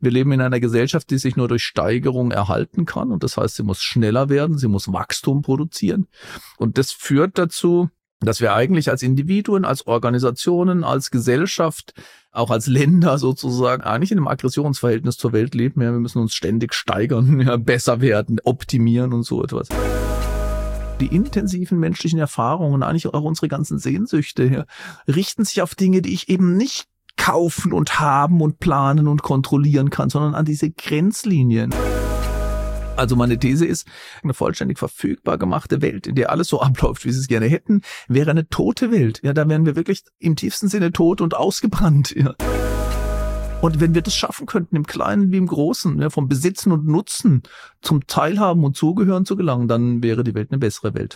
Wir leben in einer Gesellschaft, die sich nur durch Steigerung erhalten kann. Und das heißt, sie muss schneller werden, sie muss Wachstum produzieren. Und das führt dazu, dass wir eigentlich als Individuen, als Organisationen, als Gesellschaft, auch als Länder sozusagen eigentlich in einem Aggressionsverhältnis zur Welt leben. Ja, wir müssen uns ständig steigern, ja, besser werden, optimieren und so etwas. Die intensiven menschlichen Erfahrungen, eigentlich auch unsere ganzen Sehnsüchte, ja, richten sich auf Dinge, die ich eben nicht kaufen und haben und planen und kontrollieren kann, sondern an diese Grenzlinien. Also meine These ist, eine vollständig verfügbar gemachte Welt, in der alles so abläuft, wie sie es gerne hätten, wäre eine tote Welt. Ja, da wären wir wirklich im tiefsten Sinne tot und ausgebrannt. Ja. Und wenn wir das schaffen könnten, im Kleinen wie im Großen, ja, vom Besitzen und Nutzen zum Teilhaben und Zugehören zu gelangen, dann wäre die Welt eine bessere Welt.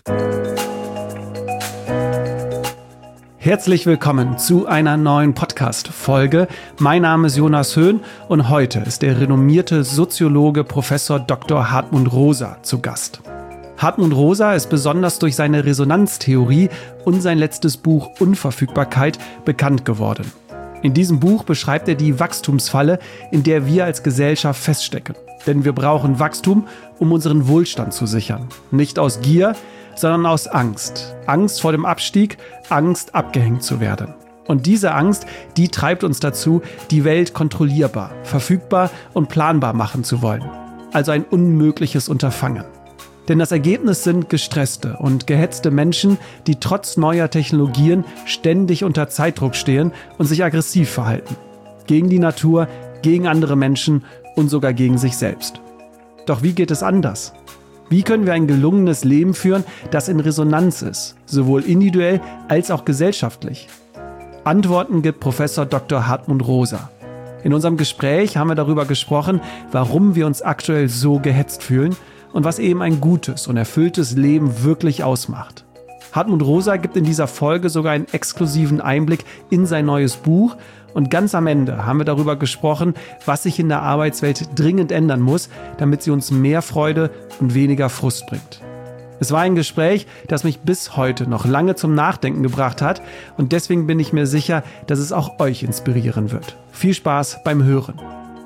Herzlich willkommen zu einer neuen Podcast-Folge. Mein Name ist Jonas Höhn und heute ist der renommierte Soziologe Professor Dr. Hartmut Rosa zu Gast. Hartmut Rosa ist besonders durch seine Resonanztheorie und sein letztes Buch Unverfügbarkeit bekannt geworden. In diesem Buch beschreibt er die Wachstumsfalle, in der wir als Gesellschaft feststecken. Denn wir brauchen Wachstum, um unseren Wohlstand zu sichern. Nicht aus Gier, sondern aus Angst. Angst vor dem Abstieg, Angst abgehängt zu werden. Und diese Angst, die treibt uns dazu, die Welt kontrollierbar, verfügbar und planbar machen zu wollen. Also ein unmögliches Unterfangen. Denn das Ergebnis sind gestresste und gehetzte Menschen, die trotz neuer Technologien ständig unter Zeitdruck stehen und sich aggressiv verhalten. Gegen die Natur, gegen andere Menschen und sogar gegen sich selbst. Doch wie geht es anders? Wie können wir ein gelungenes Leben führen, das in Resonanz ist, sowohl individuell als auch gesellschaftlich? Antworten gibt Professor Dr. Hartmut Rosa. In unserem Gespräch haben wir darüber gesprochen, warum wir uns aktuell so gehetzt fühlen und was eben ein gutes und erfülltes Leben wirklich ausmacht. Hartmut Rosa gibt in dieser Folge sogar einen exklusiven Einblick in sein neues Buch. Und ganz am Ende haben wir darüber gesprochen, was sich in der Arbeitswelt dringend ändern muss, damit sie uns mehr Freude und weniger Frust bringt. Es war ein Gespräch, das mich bis heute noch lange zum Nachdenken gebracht hat und deswegen bin ich mir sicher, dass es auch euch inspirieren wird. Viel Spaß beim Hören.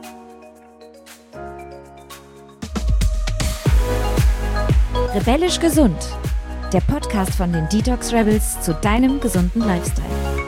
Rebellisch gesund. Der Podcast von den Detox Rebels zu deinem gesunden Lifestyle.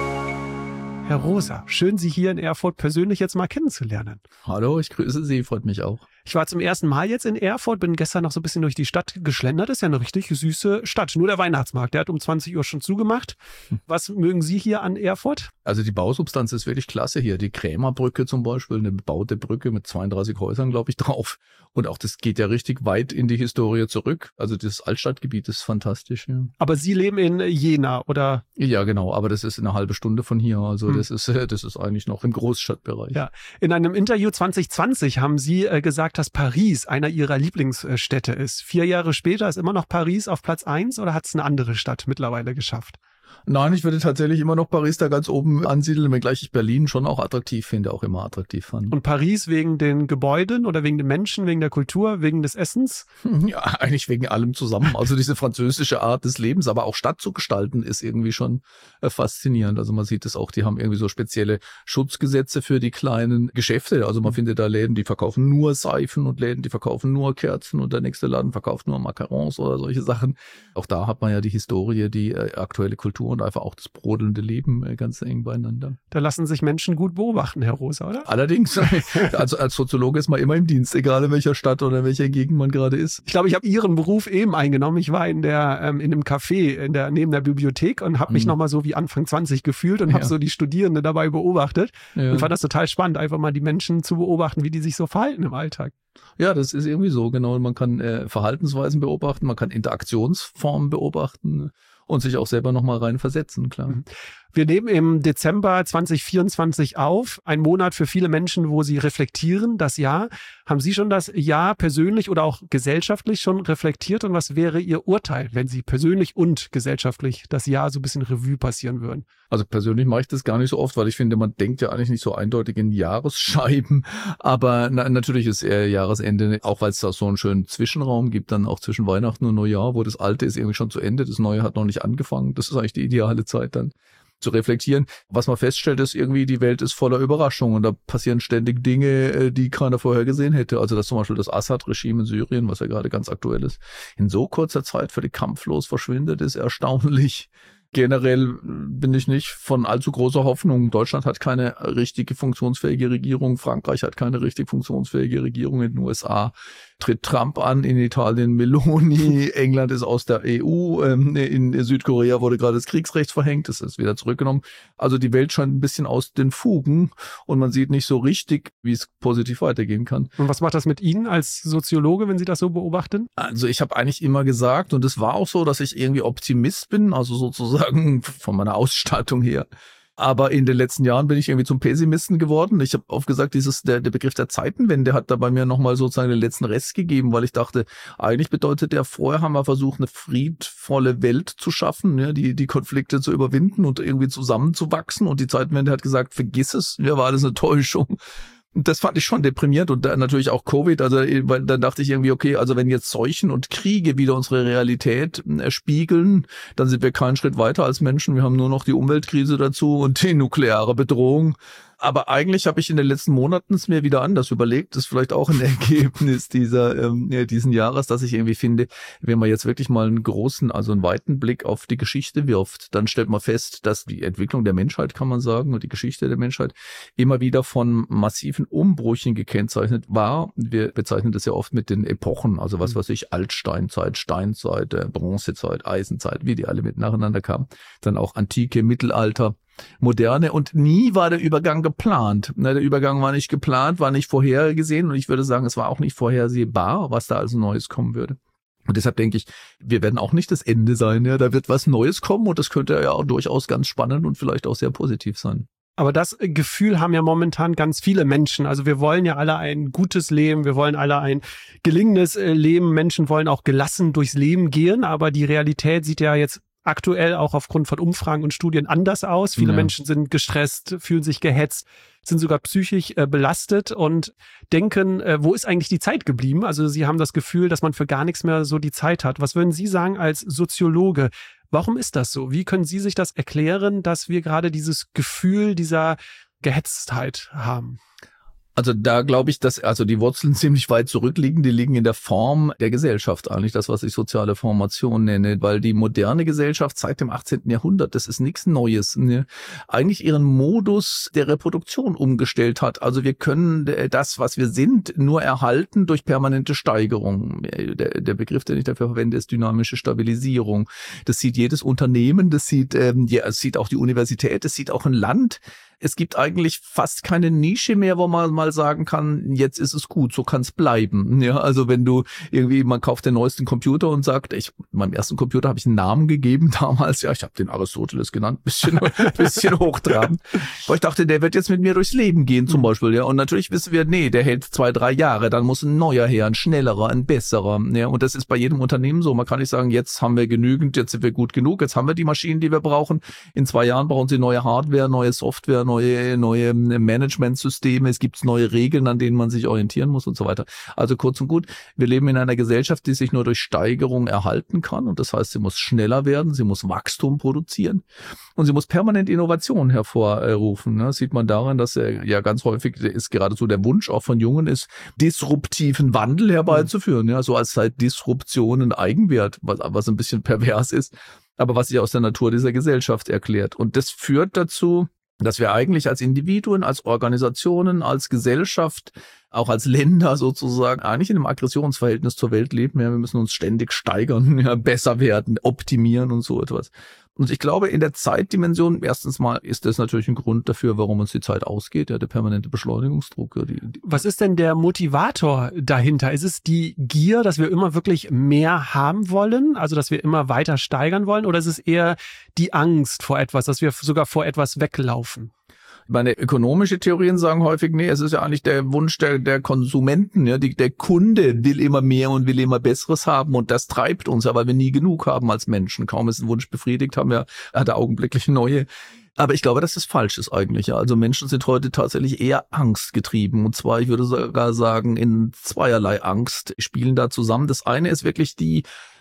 Herr Rosa, schön, Sie hier in Erfurt persönlich jetzt mal kennenzulernen. Hallo, ich grüße Sie, freut mich auch. Ich war zum ersten Mal jetzt in Erfurt, bin gestern noch so ein bisschen durch die Stadt geschlendert. Das ist ja eine richtig süße Stadt. Nur der Weihnachtsmarkt, der hat um 20 Uhr schon zugemacht. Was mögen Sie hier an Erfurt? Also die Bausubstanz ist wirklich klasse hier. Die Krämerbrücke zum Beispiel, eine bebaute Brücke mit 32 Häusern, glaube ich, drauf. Und auch das geht ja richtig weit in die Historie zurück. Also das Altstadtgebiet ist fantastisch. Ja. Aber Sie leben in Jena, oder? Ja, genau. Aber das ist eine halbe Stunde von hier. Also das ist eigentlich noch im Großstadtbereich. Ja. In einem Interview 2020 haben Sie gesagt, dass Paris einer Ihrer Lieblingsstädte ist. 4 Jahre später ist immer noch Paris auf Platz 1 oder hat es eine andere Stadt mittlerweile geschafft? Nein, ich würde tatsächlich immer noch Paris da ganz oben ansiedeln, wenngleich ich Berlin schon auch attraktiv finde, auch immer attraktiv fand. Und Paris wegen den Gebäuden oder wegen den Menschen, wegen der Kultur, wegen des Essens? Ja, eigentlich wegen allem zusammen. Also diese französische Art des Lebens, aber auch Stadt zu gestalten, ist irgendwie schon faszinierend. Also man sieht es auch, die haben irgendwie so spezielle Schutzgesetze für die kleinen Geschäfte. Also man findet da Läden, die verkaufen nur Seifen und Läden, die verkaufen nur Kerzen und der nächste Laden verkauft nur Macarons oder solche Sachen. Auch da hat man ja die Historie, die aktuelle Kultur und einfach auch das brodelnde Leben ganz eng beieinander. Da lassen sich Menschen gut beobachten, Herr Rosa, oder? Allerdings. Also als Soziologe ist man immer im Dienst, egal in welcher Stadt oder in welcher Gegend man gerade ist. Ich glaube, ich habe Ihren Beruf eben eingenommen. Ich war in einem Café neben der Bibliothek und habe mich nochmal so wie Anfang 20 gefühlt und habe so die Studierenden dabei beobachtet und fand das total spannend, einfach mal die Menschen zu beobachten, wie die sich so verhalten im Alltag. Ja, das ist irgendwie so, genau. Man kann Verhaltensweisen beobachten, man kann Interaktionsformen beobachten und sich auch selber nochmal rein versetzen, klar. Wir nehmen im Dezember 2024 auf, ein Monat für viele Menschen, wo sie reflektieren, das Jahr. Haben Sie schon das Jahr persönlich oder auch gesellschaftlich schon reflektiert? Und was wäre Ihr Urteil, wenn Sie persönlich und gesellschaftlich das Jahr so ein bisschen Revue passieren würden? Also persönlich mache ich das gar nicht so oft, weil ich finde, man denkt ja eigentlich nicht so eindeutig in Jahresscheiben. Aber natürlich ist eher Jahresende, auch weil es da so einen schönen Zwischenraum gibt, dann auch zwischen Weihnachten und Neujahr, wo das Alte ist irgendwie schon zu Ende, das Neue hat noch nicht angefangen. Das ist eigentlich die ideale Zeit dann. zu reflektieren. Was man feststellt, ist irgendwie, die Welt ist voller Überraschungen und da passieren ständig Dinge, die keiner vorher gesehen hätte. Also dass zum Beispiel das Assad-Regime in Syrien, was ja gerade ganz aktuell ist, in so kurzer Zeit völlig kampflos verschwindet, ist erstaunlich. Generell bin ich nicht von allzu großer Hoffnung. Deutschland hat keine richtige funktionsfähige Regierung. Frankreich hat keine richtig funktionsfähige Regierung. In den USA tritt Trump an, in Italien Meloni, England ist aus der EU, in Südkorea wurde gerade das Kriegsrecht verhängt, das ist wieder zurückgenommen. Also die Welt scheint ein bisschen aus den Fugen und man sieht nicht so richtig, wie es positiv weitergehen kann. Und was macht das mit Ihnen als Soziologe, wenn Sie das so beobachten? Also ich habe eigentlich immer gesagt, und es war auch so, dass ich irgendwie Optimist bin, also sozusagen von meiner Ausstattung her. Aber in den letzten Jahren bin ich irgendwie zum Pessimisten geworden. Ich habe oft gesagt, der Begriff der Zeitenwende hat da bei mir nochmal sozusagen den letzten Rest gegeben, weil ich dachte, eigentlich bedeutet der, vorher haben wir versucht, eine friedvolle Welt zu schaffen, ja, die Konflikte zu überwinden und irgendwie zusammenzuwachsen. Und die Zeitenwende hat gesagt, vergiss es, mir war alles eine Täuschung. Und das fand ich schon deprimierend und dann natürlich auch Covid, also weil dann dachte ich irgendwie, okay, also wenn jetzt Seuchen und Kriege wieder unsere Realität spiegeln, dann sind wir keinen Schritt weiter als Menschen, wir haben nur noch die Umweltkrise dazu und die nukleare Bedrohung. Aber eigentlich habe ich in den letzten Monaten es mir wieder anders überlegt. Das ist vielleicht auch ein Ergebnis diesen Jahres, dass ich irgendwie finde, wenn man jetzt wirklich mal einen weiten Blick auf die Geschichte wirft, dann stellt man fest, dass die Entwicklung der Menschheit, kann man sagen, und die Geschichte der Menschheit immer wieder von massiven Umbrüchen gekennzeichnet war. Wir bezeichnen das ja oft mit den Epochen, also was weiß ich, Altsteinzeit, Steinzeit, Bronzezeit, Eisenzeit, wie die alle mit nacheinander kamen. Dann auch Antike, Mittelalter, Moderne und nie war der Übergang geplant. Der Übergang war nicht geplant, war nicht vorhergesehen und ich würde sagen, es war auch nicht vorhersehbar, was da also Neues kommen würde. Und deshalb denke ich, wir werden auch nicht das Ende sein. Ja, da wird was Neues kommen und das könnte ja auch durchaus ganz spannend und vielleicht auch sehr positiv sein. Aber das Gefühl haben ja momentan ganz viele Menschen. Also wir wollen ja alle ein gutes Leben, wir wollen alle ein gelingendes Leben. Menschen wollen auch gelassen durchs Leben gehen, aber die Realität sieht ja jetzt aktuell auch aufgrund von Umfragen und Studien anders aus. Viele Menschen sind gestresst, fühlen sich gehetzt, sind sogar psychisch belastet und denken, wo ist eigentlich die Zeit geblieben? Also sie haben das Gefühl, dass man für gar nichts mehr so die Zeit hat. Was würden Sie sagen als Soziologe? Warum ist das so? Wie können Sie sich das erklären, dass wir gerade dieses Gefühl dieser Gehetztheit haben? Also da glaube ich, dass also die Wurzeln ziemlich weit zurückliegen. Die liegen in der Form der Gesellschaft, eigentlich das, was ich soziale Formation nenne, weil die moderne Gesellschaft seit dem 18. Jahrhundert, das ist nichts Neues, ne, eigentlich ihren Modus der Reproduktion umgestellt hat. Also wir können das, was wir sind, nur erhalten durch permanente Steigerung. Der Begriff, den ich dafür verwende, ist dynamische Stabilisierung. Das sieht jedes Unternehmen, das sieht auch die Universität, das sieht auch ein Land. Es gibt eigentlich fast keine Nische mehr, wo man mal sagen kann, jetzt ist es gut, so kann es bleiben. Ja, also wenn du man kauft den neuesten Computer und sagt, meinem ersten Computer habe ich einen Namen gegeben damals, ja, ich habe den Aristoteles genannt, bisschen hochtrabend. Aber ich dachte, der wird jetzt mit mir durchs Leben gehen zum Beispiel, ja. Und natürlich wissen wir, nee, der hält 2-3 Jahre, dann muss ein neuer her, ein schnellerer, ein besserer. Ja, und das ist bei jedem Unternehmen so. Man kann nicht sagen, jetzt haben wir genügend, jetzt sind wir gut genug, jetzt haben wir die Maschinen, die wir brauchen. In 2 Jahren brauchen sie neue Hardware, neue Software, neue Managementsysteme, es gibt neue Regeln, an denen man sich orientieren muss und so weiter. Also kurz und gut, wir leben in einer Gesellschaft, die sich nur durch Steigerung erhalten kann und das heißt, sie muss schneller werden, sie muss Wachstum produzieren und sie muss permanent Innovation hervorrufen. Das sieht man daran, dass ja ganz häufig ist geradezu der Wunsch auch von Jungen ist, disruptiven Wandel herbeizuführen, ja, so als sei Disruption ein Eigenwert, was ein bisschen pervers ist, aber was sich aus der Natur dieser Gesellschaft erklärt. Und das führt dazu, dass wir eigentlich als Individuen, als Organisationen, als Gesellschaft, auch als Länder sozusagen eigentlich in einem Aggressionsverhältnis zur Welt leben. Ja, wir müssen uns ständig steigern, ja, besser werden, optimieren und so etwas. Und ich glaube, in der Zeitdimension, erstens mal ist das natürlich ein Grund dafür, warum uns die Zeit ausgeht, ja, der permanente Beschleunigungsdruck. Ja, Was ist denn der Motivator dahinter? Ist es die Gier, dass wir immer wirklich mehr haben wollen, also dass wir immer weiter steigern wollen, oder ist es eher die Angst vor etwas, dass wir sogar vor etwas weglaufen? Meine ökonomische Theorien sagen häufig, nee, es ist ja eigentlich der Wunsch der Konsumenten, ja, der Kunde will immer mehr und will immer Besseres haben und das treibt uns, ja, weil wir nie genug haben als Menschen. Kaum ist ein Wunsch befriedigt, hat er augenblicklich neue. Aber ich glaube, dass das falsch ist eigentlich. Ja. Also Menschen sind heute tatsächlich eher angstgetrieben und zwar, ich würde sogar sagen, in zweierlei Angst spielen da zusammen. Das eine ist wirklich die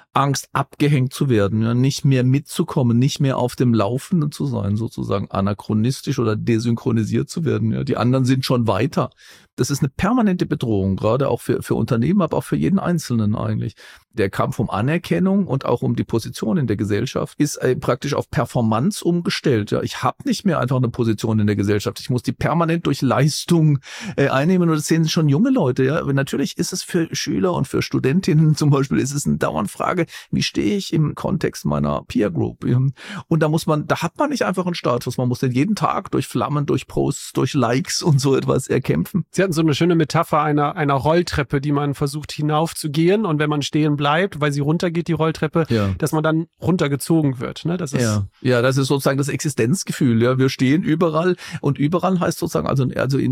Angst, abgehängt zu werden, ja, nicht mehr mitzukommen, nicht mehr auf dem Laufenden zu sein, sozusagen anachronistisch oder desynchronisiert zu werden. Ja. Die anderen sind schon weiter. Das ist eine permanente Bedrohung, gerade auch für Unternehmen, aber auch für jeden Einzelnen eigentlich. Der Kampf um Anerkennung und auch um die Position in der Gesellschaft ist praktisch auf Performance umgestellt. Ja, ich habe nicht mehr einfach eine Position in der Gesellschaft. Ich muss die permanent durch Leistung einnehmen. Und das sehen schon junge Leute. Ja, aber natürlich ist es für Schüler und für Studentinnen zum Beispiel ist es eine dauernde Frage, wie stehe ich im Kontext meiner Peer Group? Ja? Und da hat man nicht einfach einen Status. Man muss den jeden Tag durch Flammen, durch Posts, durch Likes und so etwas erkämpfen. Sie hatten so eine schöne Metapher einer Rolltreppe, die man versucht hinaufzugehen, und wenn man stehen bleibt, weil sie runtergeht, die Rolltreppe, dass man dann runtergezogen wird. Ne? Das ist das ist sozusagen das Existenzgefühl. Ja, wir stehen überall, und überall heißt sozusagen also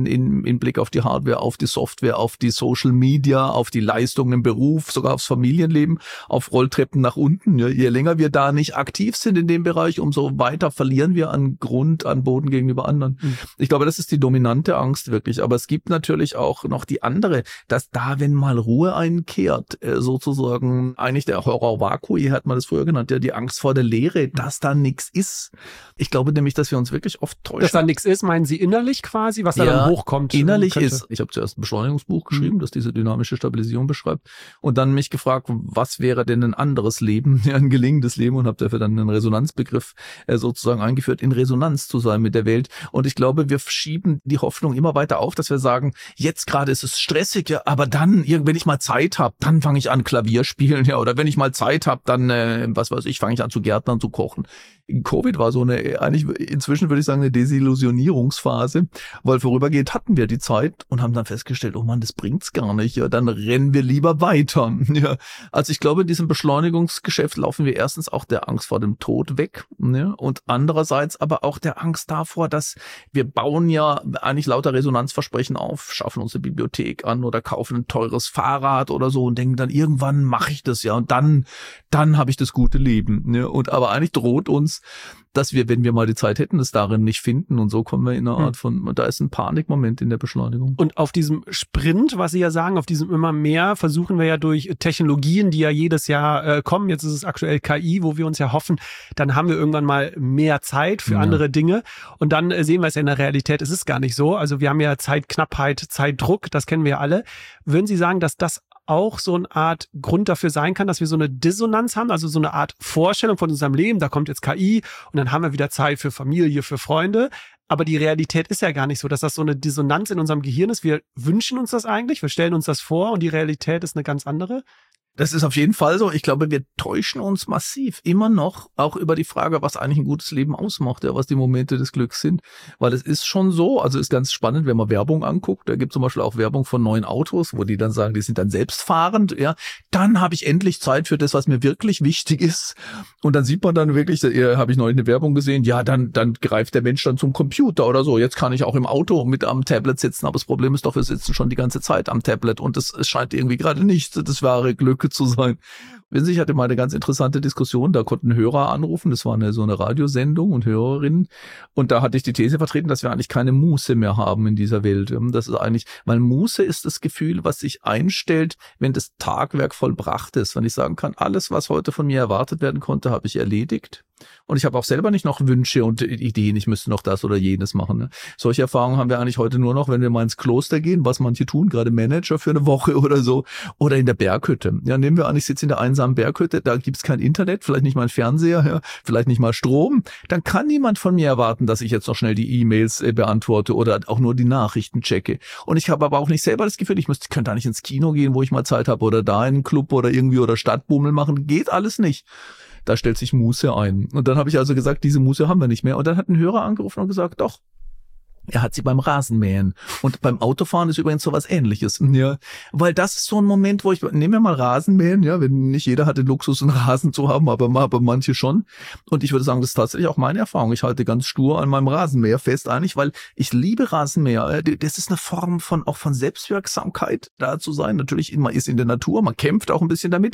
in Blick auf die Hardware, auf die Software, auf die Social Media, auf die Leistungen im Beruf, sogar aufs Familienleben, auf Rolltreppen nach unten. Ja, je länger wir da nicht aktiv sind in dem Bereich, umso weiter verlieren wir an Boden gegenüber anderen. Ich glaube, das ist die dominante Angst wirklich. Aber es gibt natürlich auch noch die andere, dass da, wenn mal Ruhe einkehrt, sozusagen eigentlich der Horror vacui, hat man das früher genannt, ja, die Angst vor der Leere, dass da nichts ist. Ich glaube nämlich, dass wir uns wirklich oft täuschen. Dass da nichts ist, meinen Sie innerlich quasi, was da dann hochkommt? Innerlich ist. Ich habe zuerst ein Beschleunigungsbuch geschrieben, das diese dynamische Stabilisierung beschreibt, und dann mich gefragt, was wäre denn ein anderes Leben, ein gelingendes Leben, und habe dafür dann einen Resonanzbegriff sozusagen eingeführt, in Resonanz zu sein mit der Welt. Und ich glaube, wir schieben die Hoffnung immer weiter auf, dass wir sagen, jetzt gerade ist es stressig, ja, aber dann, wenn ich mal Zeit habe, dann fange ich an Klavier spielen, ja, oder wenn ich mal Zeit habe, dann, fange ich an zu gärtnern, zu kochen. Covid war so eigentlich inzwischen würde ich sagen, eine Desillusionierungsphase, weil vorübergehend hatten wir die Zeit und haben dann festgestellt, oh Mann, das bringt's gar nicht, ja, dann rennen wir lieber weiter. Ja. Also ich glaube, in diesem Beschleunigungsgeschäft laufen wir erstens auch der Angst vor dem Tod weg, ja, und andererseits aber auch der Angst davor, dass wir bauen ja eigentlich lauter Resonanzversprechen auf, schaffen unsere Bibliothek an oder kaufen ein teures Fahrrad oder so und denken dann, irgendwann mache ich das, ja, und dann habe ich das gute Leben. Ja. Und aber eigentlich droht uns, dass wir, wenn wir mal die Zeit hätten, es darin nicht finden, und so kommen wir in eine Art von, da ist ein Panikmoment in der Beschleunigung. Und auf diesem Sprint, was Sie ja sagen, auf diesem immer mehr, versuchen wir ja durch Technologien, die ja jedes Jahr kommen, jetzt ist es aktuell KI, wo wir uns ja hoffen, dann haben wir irgendwann mal mehr Zeit für andere Dinge, und dann sehen wir es ja in der Realität, es ist gar nicht so, also wir haben ja Zeitknappheit, Zeitdruck, das kennen wir ja alle. Würden Sie sagen, dass das auch so eine Art Grund dafür sein kann, dass wir so eine Dissonanz haben, also so eine Art Vorstellung von unserem Leben, da kommt jetzt KI und dann haben wir wieder Zeit für Familie, für Freunde, aber die Realität ist ja gar nicht so, dass das so eine Dissonanz in unserem Gehirn ist. Wir wünschen uns das eigentlich, wir stellen uns das vor, und die Realität ist eine ganz andere. Das ist auf jeden Fall so. Ich glaube, wir täuschen uns massiv immer noch auch über die Frage, was eigentlich ein gutes Leben ausmacht, ja, was die Momente des Glücks sind. Weil es ist schon so, also ist ganz spannend, wenn man Werbung anguckt. Da gibt es zum Beispiel auch Werbung von neuen Autos, wo die dann sagen, die sind dann selbstfahrend. Ja, dann habe ich endlich Zeit für das, was mir wirklich wichtig ist. Und dann sieht man dann wirklich, habe ich neulich eine Werbung gesehen, ja, dann greift der Mensch dann zum Computer oder so. Jetzt kann ich auch im Auto mit am Tablet sitzen, aber das Problem ist doch, wir sitzen schon die ganze Zeit am Tablet, und es scheint irgendwie gerade nicht das wahre Glück zu sein. Wissen Sie, ich hatte mal eine ganz interessante Diskussion, da konnten Hörer anrufen, das war so eine Radiosendung und Hörerinnen, und da hatte ich die These vertreten, dass wir eigentlich keine Muße mehr haben in dieser Welt. Das ist eigentlich, weil Muße ist das Gefühl, was sich einstellt, wenn das Tagwerk vollbracht ist, wenn ich sagen kann, alles, was heute von mir erwartet werden konnte, habe ich erledigt. Und ich habe auch selber nicht noch Wünsche und Ideen, ich müsste noch das oder jenes machen. Ne? Solche Erfahrungen haben wir eigentlich heute nur noch, wenn wir mal ins Kloster gehen, was manche tun, gerade Manager für eine Woche oder so, oder in der Berghütte. Ja, nehmen wir an, ich sitze in der einsamen Berghütte, da gibt's kein Internet, vielleicht nicht mal ein Fernseher, ja, vielleicht nicht mal Strom. Dann kann niemand von mir erwarten, dass ich jetzt noch schnell die E-Mails beantworte oder auch nur die Nachrichten checke. Und ich habe aber auch nicht selber das Gefühl, ich könnte da nicht ins Kino gehen, wo ich mal Zeit habe, oder da in einen Club oder irgendwie oder Stadtbummel machen. Geht alles nicht. Da stellt sich Muße ein. Und dann habe ich also gesagt, diese Muße haben wir nicht mehr. Und dann hat ein Hörer angerufen und gesagt, doch, er hat sie beim Rasenmähen. Und beim Autofahren ist übrigens sowas Ähnliches. Ja, weil das ist so ein Moment, wo nehmen wir mal Rasenmähen, ja, wenn nicht jeder hat den Luxus, einen Rasen zu haben, aber manche schon. Und ich würde sagen, das ist tatsächlich auch meine Erfahrung. Ich halte ganz stur an meinem Rasenmäher fest eigentlich, weil ich liebe Rasenmäher. Das ist eine Form von Selbstwirksamkeit, da zu sein. Natürlich, man ist in der Natur, man kämpft auch ein bisschen damit.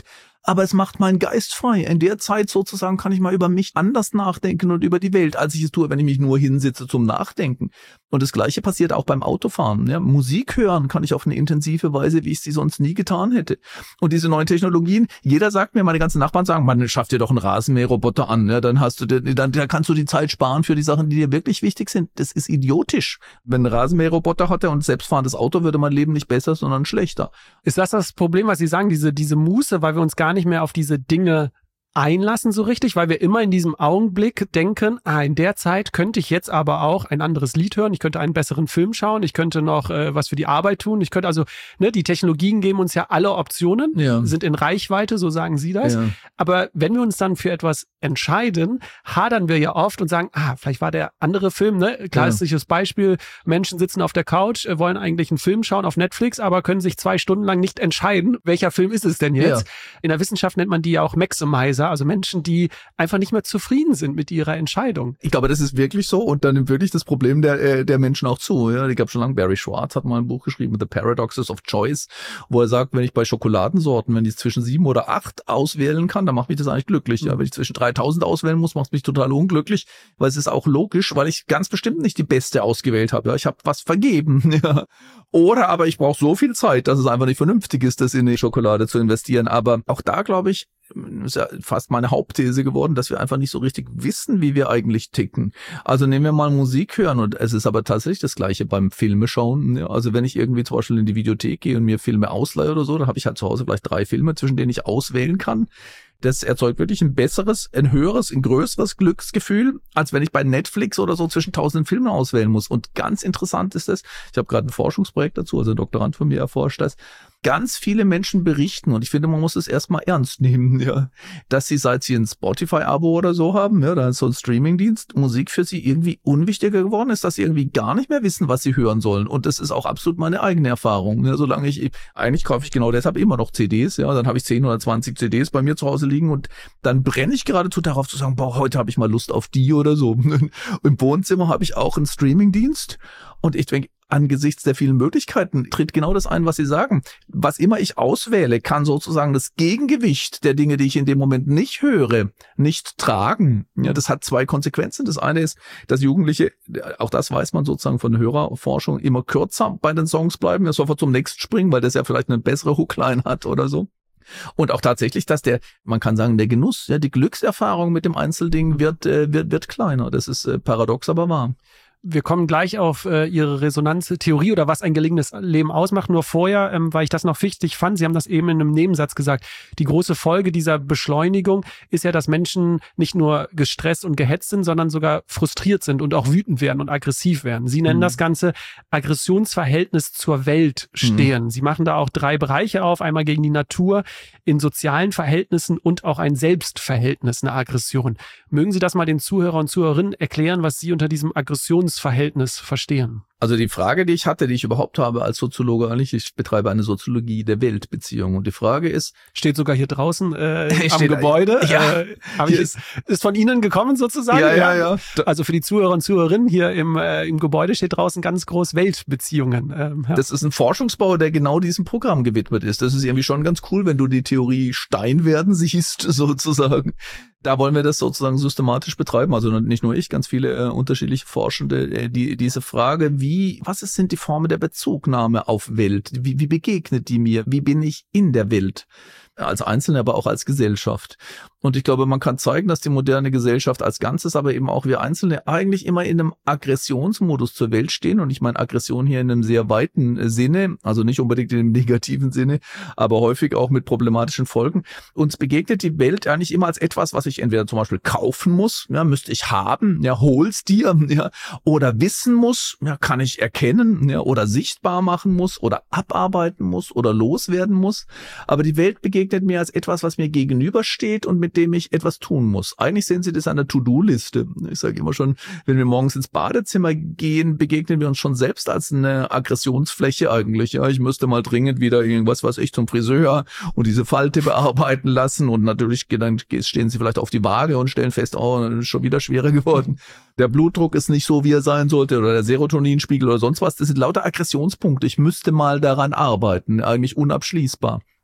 aber es macht meinen Geist frei. In der Zeit sozusagen kann ich mal über mich anders nachdenken und über die Welt, als ich es tue, wenn ich mich nur hinsitze zum Nachdenken. Und das Gleiche passiert auch beim Autofahren. Ja, Musik hören kann ich auf eine intensive Weise, wie ich sie sonst nie getan hätte. Und diese neuen Technologien, jeder sagt mir, meine ganzen Nachbarn sagen, man schafft dir doch einen Rasenmäherroboter an, ja, dann kannst du die Zeit sparen für die Sachen, die dir wirklich wichtig sind. Das ist idiotisch. Wenn ein Rasenmäherroboter hatte und ein selbstfahrendes Auto, würde mein Leben nicht besser, sondern schlechter. Ist das Problem, was Sie sagen, diese Muße, weil wir uns gar nicht mehr auf diese Dinge einlassen so richtig, weil wir immer in diesem Augenblick denken, in der Zeit könnte ich jetzt aber auch ein anderes Lied hören, ich könnte einen besseren Film schauen, ich könnte noch was für die Arbeit tun, ich könnte also, die Technologien geben uns ja alle Optionen, sind in Reichweite, so sagen Sie das, aber wenn wir uns dann für etwas entscheiden, hadern wir ja oft und sagen, vielleicht war der andere Film, klassisches Beispiel, Menschen sitzen auf der Couch, wollen eigentlich einen Film schauen auf Netflix, aber können sich 2 Stunden lang nicht entscheiden, welcher Film ist es denn jetzt? In der Wissenschaft nennt man die ja auch Maximizer, also Menschen, die einfach nicht mehr zufrieden sind mit ihrer Entscheidung. Ich glaube, das ist wirklich so und dann nimmt wirklich das Problem der Menschen auch zu. Ja, ich glaube schon lange, Barry Schwartz hat mal ein Buch geschrieben, The Paradoxes of Choice, wo er sagt, wenn ich bei Schokoladensorten, wenn ich zwischen 7 oder 8 auswählen kann, dann macht mich das eigentlich glücklich. Ja, wenn ich zwischen 3000 auswählen muss, macht es mich total unglücklich, weil es ist auch logisch, weil ich ganz bestimmt nicht die beste ausgewählt habe. Ja, ich habe was vergeben. Ja. Oder aber ich brauche so viel Zeit, dass es einfach nicht vernünftig ist, das in die Schokolade zu investieren. Aber auch da, glaube ich, ist ja fast meine Hauptthese geworden, dass wir einfach nicht so richtig wissen, wie wir eigentlich ticken. Also nehmen wir mal Musik hören und es ist aber tatsächlich das Gleiche beim Filme schauen. Also wenn ich irgendwie zum Beispiel in die Videothek gehe und mir Filme ausleihe oder so, dann habe ich halt zu Hause vielleicht 3 Filme, zwischen denen ich auswählen kann. Das erzeugt wirklich ein besseres, ein höheres, ein größeres Glücksgefühl, als wenn ich bei Netflix oder so zwischen 1000 Filmen auswählen muss. Und ganz interessant ist das, ich habe gerade ein Forschungsprojekt dazu, also ein Doktorand von mir erforscht das, ganz viele Menschen berichten, und ich finde, man muss es erstmal ernst nehmen, ja, dass sie, seit sie ein Spotify-Abo oder so haben, ja, da ist so ein Streamingdienst, Musik für sie irgendwie unwichtiger geworden ist, dass sie irgendwie gar nicht mehr wissen, was sie hören sollen. Und das ist auch absolut meine eigene Erfahrung. Ja, solange eigentlich kaufe ich genau deshalb immer noch CDs, ja, dann habe ich 10 oder 20 CDs bei mir zu Hause liegen und dann brenne ich geradezu darauf zu sagen, heute habe ich mal Lust auf die oder so. Im Wohnzimmer habe ich auch einen Streamingdienst und ich denke, angesichts der vielen Möglichkeiten tritt genau das ein, was Sie sagen. Was immer ich auswähle, kann sozusagen das Gegengewicht der Dinge, die ich in dem Moment nicht höre, nicht tragen. Ja, das hat 2 Konsequenzen. Das eine ist, dass Jugendliche, auch das weiß man sozusagen von Hörerforschung, immer kürzer bei den Songs bleiben, ja, sofort zum nächsten springen, weil das ja vielleicht eine bessere Hookline hat oder so. Und auch tatsächlich, dass man kann sagen, der Genuss, ja, die Glückserfahrung mit dem Einzelding wird kleiner. Das ist paradox, aber wahr. Wir kommen gleich auf Ihre Resonanztheorie oder was ein gelingendes Leben ausmacht. Nur vorher, weil ich das noch wichtig fand, Sie haben das eben in einem Nebensatz gesagt, die große Folge dieser Beschleunigung ist ja, dass Menschen nicht nur gestresst und gehetzt sind, sondern sogar frustriert sind und auch wütend werden und aggressiv werden. Sie nennen das Ganze Aggressionsverhältnis zur Welt stehen. Sie machen da auch 3 Bereiche auf, einmal gegen die Natur, in sozialen Verhältnissen und auch ein Selbstverhältnis, eine Aggression. Mögen Sie das mal den Zuhörer und Zuhörerinnen erklären, was Sie unter diesem Aggressionsverhältnis verstehen? Also die Frage, die ich überhaupt habe als Soziologe, eigentlich, ich betreibe eine Soziologie der Weltbeziehung. Und die Frage ist... Steht sogar hier draußen am Gebäude. Ja. Ist von Ihnen gekommen sozusagen? Ja. Also für die Zuhörer und Zuhörerinnen hier im Gebäude steht draußen ganz groß Weltbeziehungen. Das ist ein Forschungsbau, der genau diesem Programm gewidmet ist. Das ist irgendwie schon ganz cool, wenn du die Theorie Stein werden siehst, sozusagen. Da wollen wir das sozusagen systematisch betreiben. Also nicht nur ich, ganz viele unterschiedliche Forschende, die diese Frage, was sind die Formen der Bezugnahme auf Welt? Wie begegnet die mir? Wie bin ich in der Welt? Als Einzelne, aber auch als Gesellschaft. Und ich glaube, man kann zeigen, dass die moderne Gesellschaft als Ganzes, aber eben auch wir Einzelne eigentlich immer in einem Aggressionsmodus zur Welt stehen. Und ich meine Aggression hier in einem sehr weiten Sinne, also nicht unbedingt in einem negativen Sinne, aber häufig auch mit problematischen Folgen. Uns begegnet die Welt eigentlich immer als etwas, was ich entweder zum Beispiel kaufen muss, ja, müsste ich haben, ja, hol's dir, ja, oder wissen muss, ja, kann ich erkennen, ja, oder sichtbar machen muss, oder abarbeiten muss, oder loswerden muss. Aber die Welt begegnet mir als etwas, was mir gegenübersteht und mit dem ich etwas tun muss. Eigentlich sehen Sie das an der To-Do-Liste. Ich sage immer schon, wenn wir morgens ins Badezimmer gehen, begegnen wir uns schon selbst als eine Aggressionsfläche eigentlich. Ja, ich müsste mal dringend wieder irgendwas, zum Friseur und diese Falte bearbeiten lassen. Und natürlich dann stehen Sie vielleicht auf die Waage und stellen fest, ist schon wieder schwerer geworden. Der Blutdruck ist nicht so, wie er sein sollte, oder der Serotoninspiegel oder sonst was. Das sind lauter Aggressionspunkte. Ich müsste mal daran arbeiten. Eigentlich unabschließbar.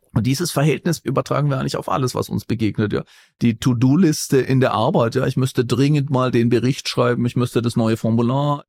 Und dieses Verhältnis übertragen wir eigentlich auf alles, was uns begegnet, ja. Die To-Do-Liste in der Arbeit, ja. Ich müsste dringend mal den Bericht schreiben. Ich müsste das neue Formular,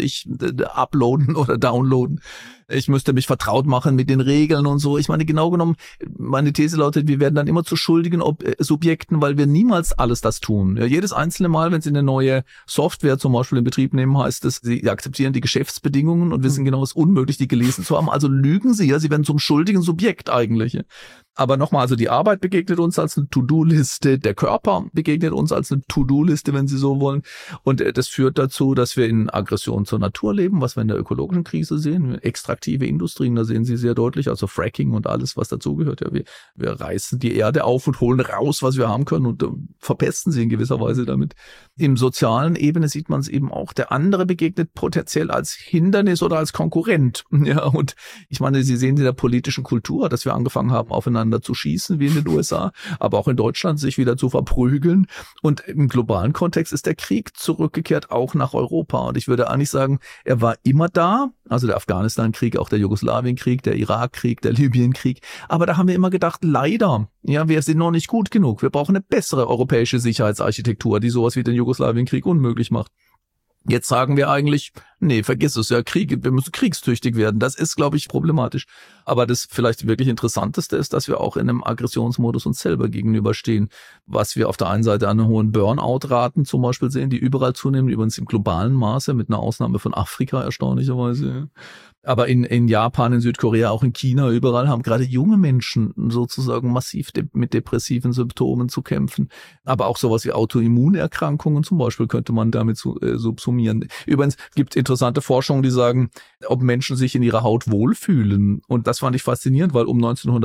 uploaden oder downloaden. Ich müsste mich vertraut machen mit den Regeln und so. Ich meine, genau genommen, meine These lautet, wir werden dann immer zu schuldigen Subjekten, weil wir niemals alles das tun. Ja, jedes einzelne Mal, wenn Sie eine neue Software zum Beispiel in Betrieb nehmen, heißt es, Sie akzeptieren die Geschäftsbedingungen und wissen genau, es ist unmöglich, die gelesen zu haben. Also lügen Sie, ja. Sie werden zum schuldigen Subjekt eigentlich. Aber nochmal, also die Arbeit begegnet uns als eine To-Do-Liste, der Körper begegnet uns als eine To-Do-Liste, wenn Sie so wollen. Und das führt dazu, dass wir in Aggression zur Natur leben, was wir in der ökologischen Krise sehen. Extraktive Industrien, da sehen Sie sehr deutlich, also Fracking und alles, was dazugehört. Ja, wir reißen die Erde auf und holen raus, was wir haben können und verpesten sie in gewisser Weise damit. Im sozialen Ebene sieht man es eben auch. Der andere begegnet potenziell als Hindernis oder als Konkurrent. Ja, und ich meine, Sie sehen in der politischen Kultur, dass wir angefangen haben, aufeinander zu schießen, wie in den USA, aber auch in Deutschland sich wieder zu verprügeln. Und im globalen Kontext ist der Krieg zurückgekehrt auch nach Europa. Und ich würde eigentlich sagen, er war immer da, also der Afghanistan-Krieg, auch der Jugoslawien-Krieg, der Irak-Krieg, der Libyen-Krieg. Aber da haben wir immer gedacht, leider, ja, wir sind noch nicht gut genug. Wir brauchen eine bessere europäische Sicherheitsarchitektur, die sowas wie den Jugoslawien-Krieg unmöglich macht. Jetzt sagen wir eigentlich, nee, vergiss es, ja, Krieg, wir müssen kriegstüchtig werden. Das ist, glaube ich, problematisch. Aber das vielleicht wirklich Interessanteste ist, dass wir auch in einem Aggressionsmodus uns selber gegenüberstehen. Was wir auf der einen Seite an hohen Burnout-Raten zum Beispiel sehen, die überall zunehmen, übrigens im globalen Maße, mit einer Ausnahme von Afrika erstaunlicherweise. Aber in Japan, in Südkorea, auch in China, überall haben gerade junge Menschen sozusagen massiv mit depressiven Symptomen zu kämpfen. Aber auch sowas wie Autoimmunerkrankungen zum Beispiel könnte man damit subsumieren. Übrigens gibt es interessante Forschungen, die sagen, ob Menschen sich in ihrer Haut wohlfühlen. Und das fand ich faszinierend, weil um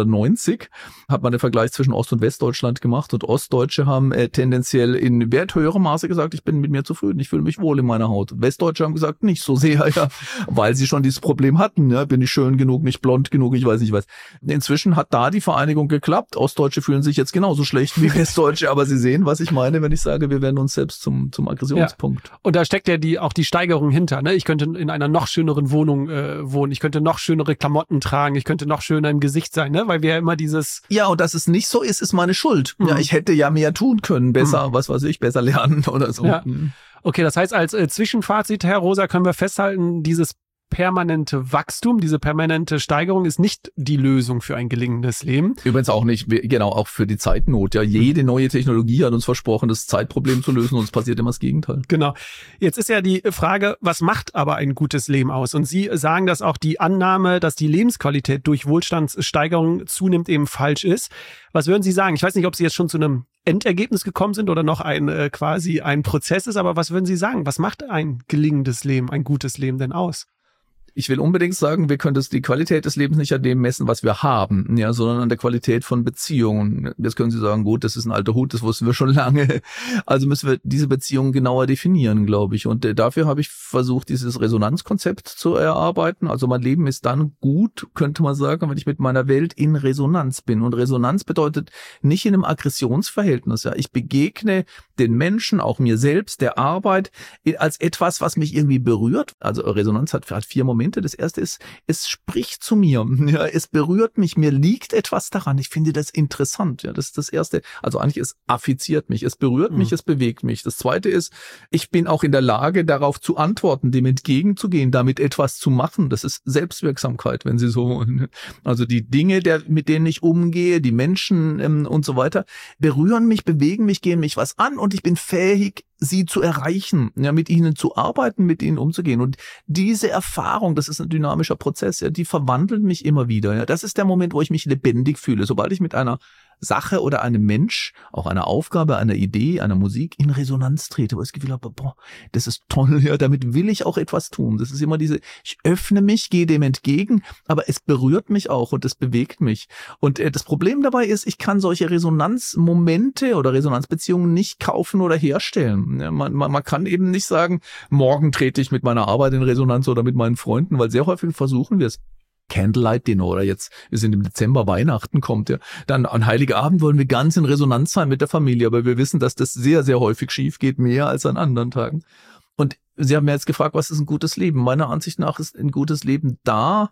1990 hat man den Vergleich zwischen Ost- und Westdeutschland gemacht und Ostdeutsche haben tendenziell in höherem Maße gesagt, ich bin mit mir zufrieden, ich fühle mich wohl in meiner Haut. Westdeutsche haben gesagt, nicht so sehr, ja, weil sie schon dieses Problem hatten, ja, bin ich schön genug, nicht blond genug, ich weiß nicht was. Inzwischen hat da die Vereinigung geklappt. Ostdeutsche fühlen sich jetzt genauso schlecht wie Westdeutsche, aber Sie sehen, was ich meine, wenn ich sage, wir werden uns selbst zum Aggressionspunkt. Ja. Und da steckt ja auch die Steigerung hinter, ne? Ich könnte in einer noch schöneren Wohnung wohnen, ich könnte noch schönere Klamotten tragen, ich könnte noch schöner im Gesicht sein, ne? Weil wir ja immer dieses... Ja, und dass es nicht so ist, ist meine Schuld. Mhm. Ja, ich hätte ja mehr tun können, besser, besser lernen oder so. Ja. Okay, das heißt, als Zwischenfazit, Herr Rosa, können wir festhalten, dieses permanente Wachstum, diese permanente Steigerung ist nicht die Lösung für ein gelingendes Leben. Übrigens auch nicht, genau, auch für die Zeitnot. Ja, jede neue Technologie hat uns versprochen, das Zeitproblem zu lösen und es passiert immer das Gegenteil. Genau. Jetzt ist ja die Frage, was macht aber ein gutes Leben aus? Und Sie sagen, dass auch die Annahme, dass die Lebensqualität durch Wohlstandssteigerung zunimmt, eben falsch ist. Was würden Sie sagen? Ich weiß nicht, ob Sie jetzt schon zu einem Endergebnis gekommen sind oder noch quasi ein Prozess ist, aber was würden Sie sagen? Was macht ein gelingendes Leben, ein gutes Leben denn aus? Ich will unbedingt sagen, wir können die Qualität des Lebens nicht an dem messen, was wir haben, ja, sondern an der Qualität von Beziehungen. Jetzt können Sie sagen, gut, das ist ein alter Hut, das wussten wir schon lange. Also müssen wir diese Beziehungen genauer definieren, glaube ich. Und dafür habe ich versucht, dieses Resonanzkonzept zu erarbeiten. Also mein Leben ist dann gut, könnte man sagen, wenn ich mit meiner Welt in Resonanz bin. Und Resonanz bedeutet nicht in einem Aggressionsverhältnis. Ja, ich begegne den Menschen, auch mir selbst, der Arbeit, als etwas, was mich irgendwie berührt. Also Resonanz hat 4 Momente. Das erste ist, es spricht zu mir, ja, es berührt mich, mir liegt etwas daran, ich finde das interessant, ja, das ist das erste, also eigentlich es affiziert mich, es berührt mich, es bewegt mich. Das zweite ist, ich bin auch in der Lage, darauf zu antworten, dem entgegenzugehen, damit etwas zu machen, das ist Selbstwirksamkeit, wenn Sie so wollen. Also die Dinge, mit denen ich umgehe, die Menschen und so weiter, berühren mich, bewegen mich, gehen mich was an und ich bin fähig, sie zu erreichen, ja, mit ihnen zu arbeiten, mit ihnen umzugehen. Und diese Erfahrung, das ist ein dynamischer Prozess, ja, die verwandelt mich immer wieder. Ja. Das ist der Moment, wo ich mich lebendig fühle. Sobald ich mit einer Sache oder einem Mensch, auch einer Aufgabe, einer Idee, einer Musik in Resonanz trete, wo ich das Gefühl habe, boah, das ist toll, ja, damit will ich auch etwas tun. Das ist immer ich öffne mich, gehe dem entgegen, aber es berührt mich auch und es bewegt mich. Und das Problem dabei ist, ich kann solche Resonanzmomente oder Resonanzbeziehungen nicht kaufen oder herstellen. Ja, man kann eben nicht sagen, morgen trete ich mit meiner Arbeit in Resonanz oder mit meinen Freunden, weil sehr häufig versuchen wir es. Candlelight Dinner oder jetzt, wir sind im Dezember, Weihnachten kommt ja, dann an Heiligabend wollen wir ganz in Resonanz sein mit der Familie, aber wir wissen, dass das sehr, sehr häufig schief geht, mehr als an anderen Tagen. Und Sie haben mir jetzt gefragt, was ist ein gutes Leben? Meiner Ansicht nach ist ein gutes Leben da,